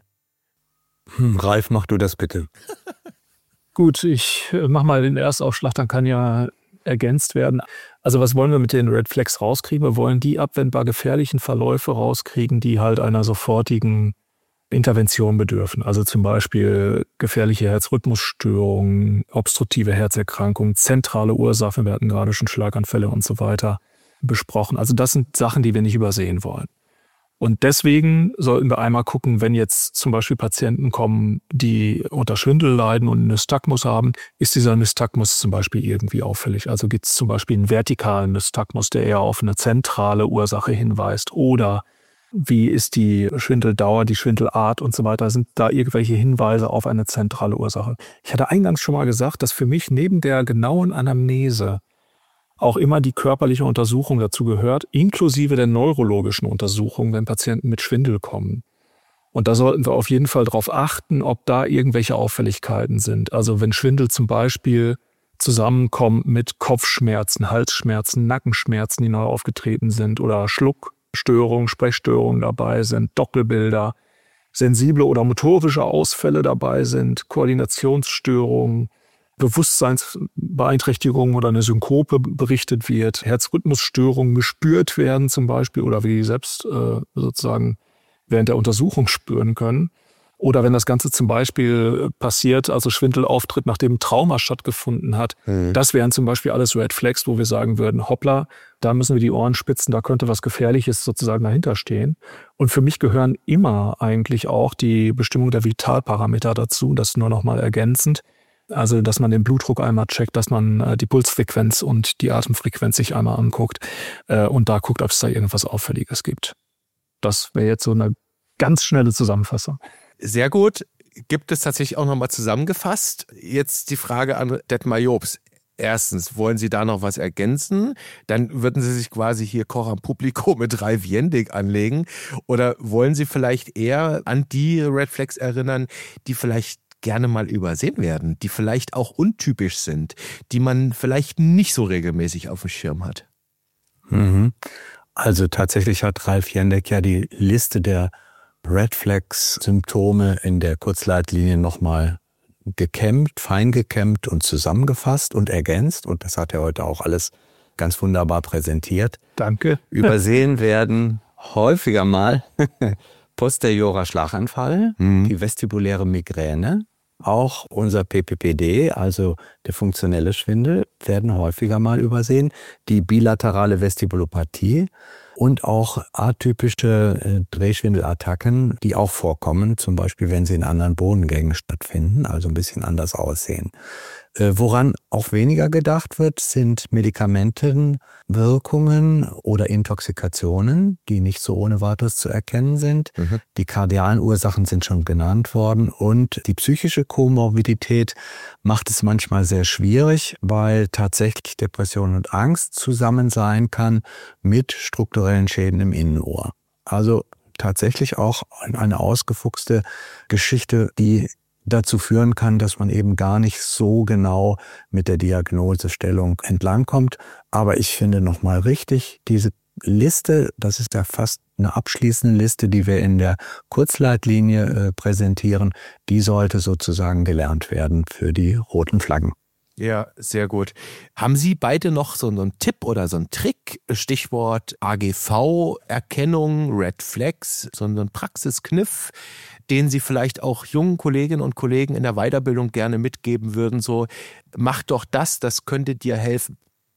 Ralf, mach du das bitte. Gut, ich mach mal den Erstaufschlag, dann kann ja ergänzt werden. Also was wollen wir mit den Red Flags rauskriegen? Wir wollen die abwendbar gefährlichen Verläufe rauskriegen, die halt einer sofortigen Intervention bedürfen. Also zum Beispiel gefährliche Herzrhythmusstörungen, obstruktive Herzerkrankungen, zentrale Ursachen, wir hatten gerade schon Schlaganfälle und so weiter besprochen. Also das sind Sachen, die wir nicht übersehen wollen. Und deswegen sollten wir einmal gucken, wenn jetzt zum Beispiel Patienten kommen, die unter Schwindel leiden und einen Nystagmus haben, ist dieser Nystagmus zum Beispiel irgendwie auffällig? Also gibt es zum Beispiel einen vertikalen Nystagmus, der eher auf eine zentrale Ursache hinweist? Oder wie ist die Schwindeldauer, die Schwindelart und so weiter? Sind da irgendwelche Hinweise auf eine zentrale Ursache? Ich hatte eingangs schon mal gesagt, dass für mich neben der genauen Anamnese auch immer die körperliche Untersuchung dazu gehört, inklusive der neurologischen Untersuchung, wenn Patienten mit Schwindel kommen. Und da sollten wir auf jeden Fall darauf achten, ob da irgendwelche Auffälligkeiten sind. Also wenn Schwindel zum Beispiel zusammenkommt mit Kopfschmerzen, Halsschmerzen, Nackenschmerzen, die neu aufgetreten sind oder Schluckstörungen, Sprechstörungen dabei sind, Doppelbilder, sensible oder motorische Ausfälle dabei sind, Koordinationsstörungen, Bewusstseinsbeeinträchtigung oder eine Synkope berichtet wird, Herzrhythmusstörungen gespürt werden zum Beispiel oder wie die selbst sozusagen während der Untersuchung spüren können. Oder wenn das Ganze zum Beispiel passiert, also Schwindel auftritt, nachdem ein Trauma stattgefunden hat, das wären zum Beispiel alles Red Flags, wo wir sagen würden, hoppla, da müssen wir die Ohren spitzen, da könnte was Gefährliches sozusagen dahinter stehen. Und für mich gehören immer eigentlich auch die Bestimmung der Vitalparameter dazu, das nur noch mal ergänzend. Also, dass man den Blutdruck einmal checkt, dass man die Pulsfrequenz und die Atemfrequenz sich einmal anguckt und da guckt, ob es da irgendwas Auffälliges gibt. Das wäre jetzt so eine ganz schnelle Zusammenfassung. Sehr gut. Gibt es tatsächlich auch nochmal zusammengefasst. Jetzt die Frage an Detmar Jobs. Erstens, wollen Sie da noch was ergänzen? Dann würden Sie sich quasi hier Coram Publico mit Ralf Jendig anlegen. Oder wollen Sie vielleicht eher an die Red Flags erinnern, die vielleicht gerne mal übersehen werden, die vielleicht auch untypisch sind, die man vielleicht nicht so regelmäßig auf dem Schirm hat? Also tatsächlich hat Ralf Jendig ja die Liste der Red Flags-Symptome in der Kurzleitlinie nochmal fein gekämmt und zusammengefasst und ergänzt. Und das hat er heute auch alles ganz wunderbar präsentiert. Danke. Übersehen werden häufiger mal posteriorer Schlaganfall, die vestibuläre Migräne, auch unser PPPD, also der funktionelle Schwindel, werden häufiger mal übersehen, die bilaterale Vestibulopathie und auch atypische Drehschwindelattacken, die auch vorkommen, zum Beispiel wenn sie in anderen Bodengängen stattfinden, also ein bisschen anders aussehen. Woran auch weniger gedacht wird, sind Medikamentenwirkungen oder Intoxikationen, die nicht so ohne weiteres zu erkennen sind. Die kardialen Ursachen sind schon genannt worden und die psychische Komorbidität macht es manchmal sehr schwierig, weil tatsächlich Depression und Angst zusammen sein kann mit strukturellen Schäden im Innenohr. Also tatsächlich auch eine ausgefuchste Geschichte, die dazu führen kann, dass man eben gar nicht so genau mit der Diagnosestellung entlangkommt. Aber ich finde nochmal richtig, diese Liste, das ist ja fast eine abschließende Liste, die wir in der Kurzleitlinie präsentieren, die sollte sozusagen gelernt werden für die roten Flaggen. Ja, sehr gut. Haben Sie beide noch so einen Tipp oder so einen Trick? Stichwort AGV-Erkennung, Red Flags, so einen Praxiskniff, den Sie vielleicht auch jungen Kolleginnen und Kollegen in der Weiterbildung gerne mitgeben würden? So, mach doch das könnte dir helfen.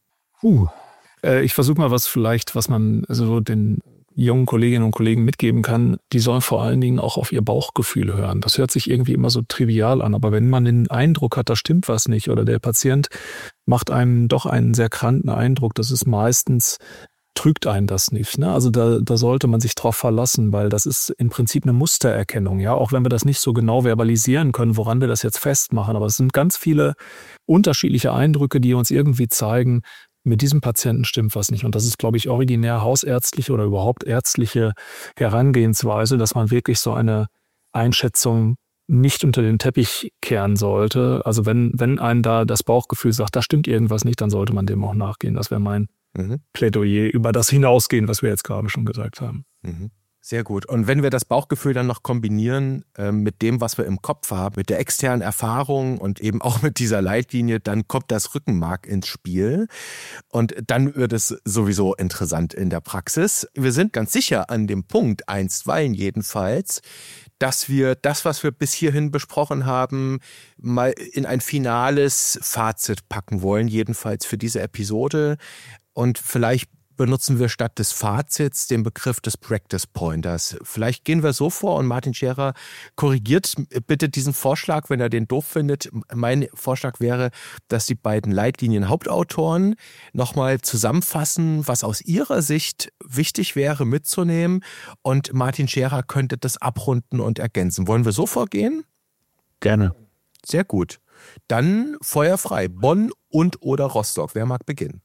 Ich versuche mal was man so den jungen Kolleginnen und Kollegen mitgeben kann. Die sollen vor allen Dingen auch auf ihr Bauchgefühl hören. Das hört sich irgendwie immer so trivial an, aber wenn man den Eindruck hat, da stimmt was nicht oder der Patient macht einem doch einen sehr kranken Eindruck, das ist meistens, trügt einen das nicht. Ne? Also da sollte man sich drauf verlassen, weil das ist im Prinzip eine Mustererkennung. Ja, auch wenn wir das nicht so genau verbalisieren können, woran wir das jetzt festmachen. Aber es sind ganz viele unterschiedliche Eindrücke, die uns irgendwie zeigen, mit diesem Patienten stimmt was nicht. Und das ist, glaube ich, originär hausärztliche oder überhaupt ärztliche Herangehensweise, dass man wirklich so eine Einschätzung nicht unter den Teppich kehren sollte. Also wenn einem da das Bauchgefühl sagt, da stimmt irgendwas nicht, dann sollte man dem auch nachgehen. Das wäre mein Plädoyer über das hinausgehen, was wir jetzt gerade schon gesagt haben. Sehr gut. Und wenn wir das Bauchgefühl dann noch kombinieren mit dem, was wir im Kopf haben, mit der externen Erfahrung und eben auch mit dieser Leitlinie, dann kommt das Rückenmark ins Spiel und dann wird es sowieso interessant in der Praxis. Wir sind ganz sicher an dem Punkt, einstweilen jedenfalls, dass wir das, was wir bis hierhin besprochen haben, mal in ein finales Fazit packen wollen, jedenfalls für diese Episode. Und vielleicht benutzen wir statt des Fazits den Begriff des Practice Pointers. Vielleicht gehen wir so vor und Martin Scherer korrigiert bitte diesen Vorschlag, wenn er den doof findet. Mein Vorschlag wäre, dass die beiden Leitlinien-Hauptautoren nochmal zusammenfassen, was aus ihrer Sicht wichtig wäre mitzunehmen, und Martin Scherer könnte das abrunden und ergänzen. Wollen wir so vorgehen? Gerne. Sehr gut. Dann feuerfrei. Bonn und oder Rostock. Wer mag beginnen?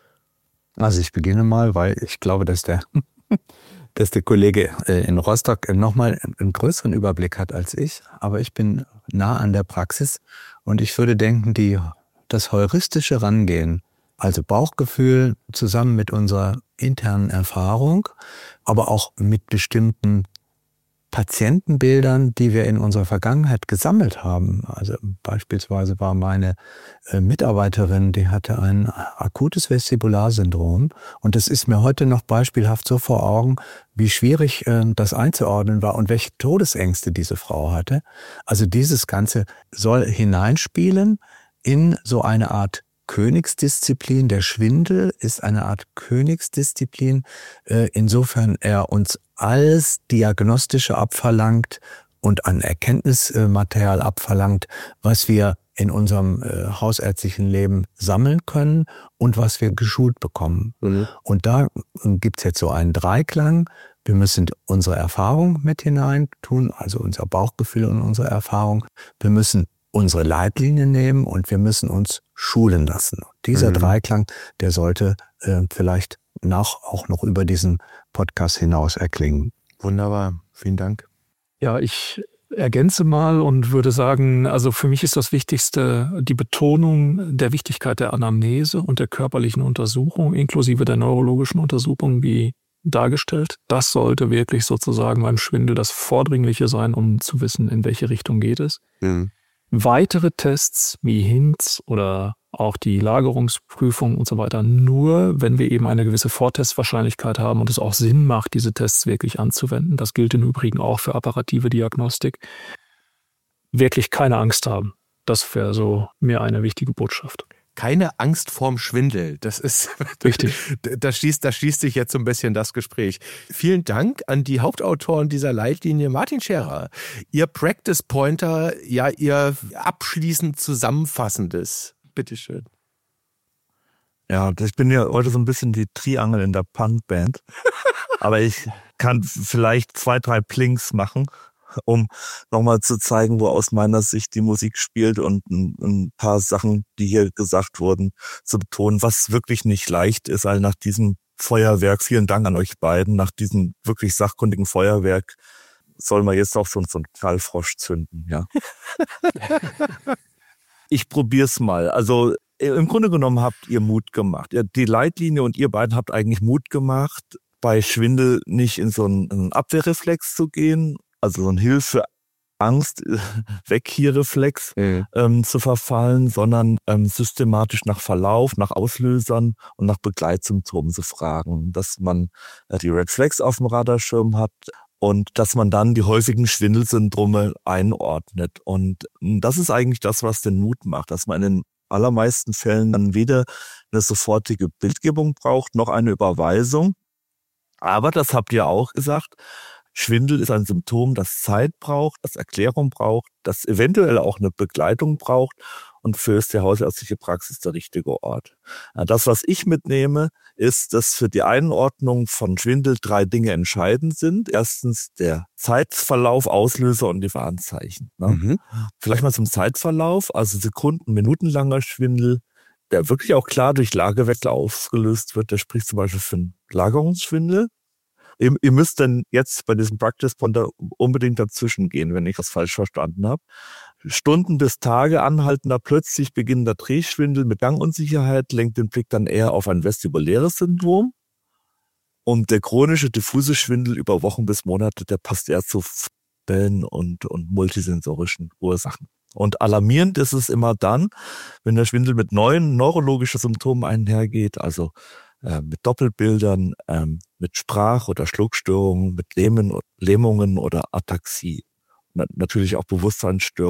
Also ich beginne mal, weil ich glaube, dass der Kollege in Rostock nochmal einen größeren Überblick hat als ich. Aber ich bin nah an der Praxis und ich würde denken, das heuristische Rangehen, also Bauchgefühl zusammen mit unserer internen Erfahrung, aber auch mit bestimmten Patientenbildern, die wir in unserer Vergangenheit gesammelt haben. Also beispielsweise war meine Mitarbeiterin, die hatte ein akutes Vestibularsyndrom, und es ist mir heute noch beispielhaft so vor Augen, wie schwierig das einzuordnen war und welche Todesängste diese Frau hatte. Also dieses Ganze soll hineinspielen in so eine Art Königsdisziplin. Der Schwindel ist eine Art Königsdisziplin, insofern er uns alles Diagnostische abverlangt und an Erkenntnismaterial abverlangt, was wir in unserem hausärztlichen Leben sammeln können und was wir geschult bekommen. Mhm. Und da gibt's jetzt so einen Dreiklang. Wir müssen unsere Erfahrung mit hineintun, also unser Bauchgefühl und unsere Erfahrung. Wir müssen unsere Leitlinien nehmen und wir müssen uns schulen lassen. Dieser Dreiklang, der sollte vielleicht auch noch über diesen Podcast hinaus erklingen. Wunderbar, vielen Dank. Ja, ich ergänze mal und würde sagen, also für mich ist das Wichtigste die Betonung der Wichtigkeit der Anamnese und der körperlichen Untersuchung, inklusive der neurologischen Untersuchung, wie dargestellt. Das sollte wirklich sozusagen beim Schwindel das Vordringliche sein, um zu wissen, in welche Richtung geht es. Mhm. Weitere Tests wie HINTS oder auch die Lagerungsprüfung und so weiter, nur wenn wir eben eine gewisse Vortestwahrscheinlichkeit haben und es auch Sinn macht, diese Tests wirklich anzuwenden. Das gilt im Übrigen auch für apparative Diagnostik. Wirklich keine Angst haben. Das wäre so mir eine wichtige Botschaft. Keine Angst vorm Schwindel. Das ist richtig. Da schließt sich jetzt so ein bisschen das Gespräch. Vielen Dank an die Hauptautoren dieser Leitlinie. Martin Scherer, Ihr Practice Pointer, ja, Ihr abschließend Zusammenfassendes. Bitteschön. Ja, ich bin ja heute so ein bisschen die Triangel in der Punkband. Aber ich kann vielleicht 2, 3 Plinks machen, um nochmal zu zeigen, wo aus meiner Sicht die Musik spielt, und ein paar Sachen, die hier gesagt wurden, zu betonen, was wirklich nicht leicht ist. Also nach diesem Feuerwerk, vielen Dank an euch beiden, nach diesem wirklich sachkundigen Feuerwerk soll man jetzt auch so einen Knallfrosch zünden, ja. Ich probier's mal. Also im Grunde genommen habt ihr Mut gemacht. Die Leitlinie und ihr beiden habt eigentlich Mut gemacht, bei Schwindel nicht in so einen Abwehrreflex zu gehen, also so ein Hilfe, Angst, weg hier Reflex zu verfallen, sondern systematisch nach Verlauf, nach Auslösern und nach Begleitsymptomen zu fragen, dass man die Red Flags auf dem Radarschirm hat und dass man dann die häufigen Schwindelsyndrome einordnet. Und das ist eigentlich das, was den Mut macht, dass man in den allermeisten Fällen dann weder eine sofortige Bildgebung braucht, noch eine Überweisung. Aber das habt ihr auch gesagt, Schwindel ist ein Symptom, das Zeit braucht, das Erklärung braucht, das eventuell auch eine Begleitung braucht, und für ist die hausärztliche Praxis der richtige Ort. Das, was ich mitnehme, ist, dass für die Einordnung von Schwindel 3 Dinge entscheidend sind. Erstens der Zeitverlauf, Auslöser und die Warnzeichen. Mhm. Vielleicht mal zum Zeitverlauf, also Sekunden-, minutenlanger Schwindel, der wirklich auch klar durch Lagewechsel ausgelöst wird. Der spricht zum Beispiel für einen Lagerungsschwindel. Ihr müsst dann jetzt bei diesem Practice Pointer unbedingt dazwischen gehen, wenn ich das falsch verstanden habe. Stunden bis Tage anhaltender, plötzlich beginnender Drehschwindel mit Gangunsicherheit lenkt den Blick dann eher auf ein vestibuläres Syndrom. Und der chronische diffuse Schwindel über Wochen bis Monate, der passt eher zu Wellen und multisensorischen Ursachen. Und alarmierend ist es immer dann, wenn der Schwindel mit neuen neurologischen Symptomen einhergeht, also mit Doppelbildern, mit Sprach- oder Schluckstörungen, mit Lähmungen oder Ataxie. Natürlich auch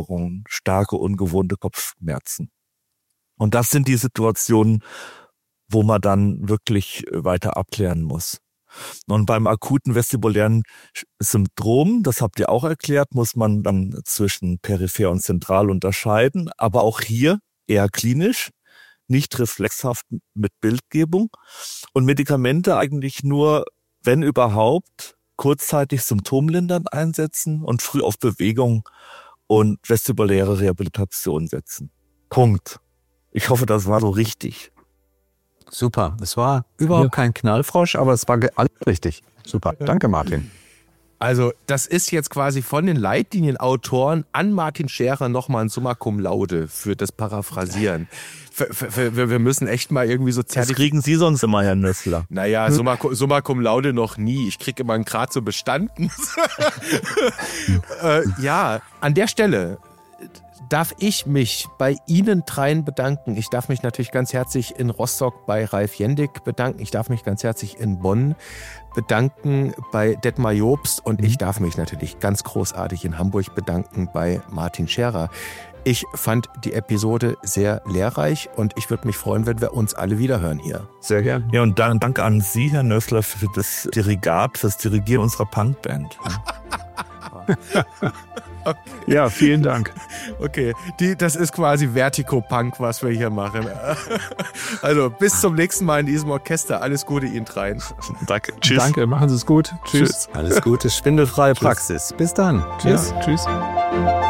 Bewusstseinsstörungen, starke, ungewohnte Kopfschmerzen. Und das sind die Situationen, wo man dann wirklich weiter abklären muss. Und beim akuten vestibulären Syndrom, das habt ihr auch erklärt, muss man dann zwischen peripher und zentral unterscheiden, aber auch hier eher klinisch, nicht reflexhaft mit Bildgebung und Medikamente eigentlich nur, wenn überhaupt, kurzzeitig symptomlindernd einsetzen und früh auf Bewegung und vestibuläre Rehabilitation setzen. Punkt. Ich hoffe, das war so richtig. Super. Es war überhaupt kein Knallfrosch, aber es war alles richtig. Super. Danke, Martin. Also das ist jetzt quasi von den Leitlinienautoren an Martin Scherer nochmal ein Summa Cum Laude für das Paraphrasieren. Wir müssen echt mal irgendwie so Das kriegen Sie sonst immer, Herr Nössler. Naja, Summa Cum Laude noch nie. Ich kriege immer einen Grad so bestanden. Ja, an der Stelle darf ich mich bei Ihnen dreien bedanken. Ich darf mich natürlich ganz herzlich in Rostock bei Ralf Jendig bedanken. Ich darf mich ganz herzlich in Bonn bedanken bei Detmar Jobst. Und ich darf mich natürlich ganz großartig in Hamburg bedanken bei Martin Scherer. Ich fand die Episode sehr lehrreich und ich würde mich freuen, wenn wir uns alle wiederhören hier. Sehr gerne. Ja, und dann danke an Sie, Herr Nössler, für das Dirigat, fürs Dirigieren unserer Punkband. Okay. Ja, vielen Dank. Okay, das ist quasi Vertigo-Punk, was wir hier machen. Also bis zum nächsten Mal in diesem Orchester. Alles Gute Ihnen dreien. Danke. Tschüss. Danke, machen Sie es gut. Tschüss. Alles Gute, schwindelfreie Praxis. Bis dann. Tschüss. Ja, tschüss.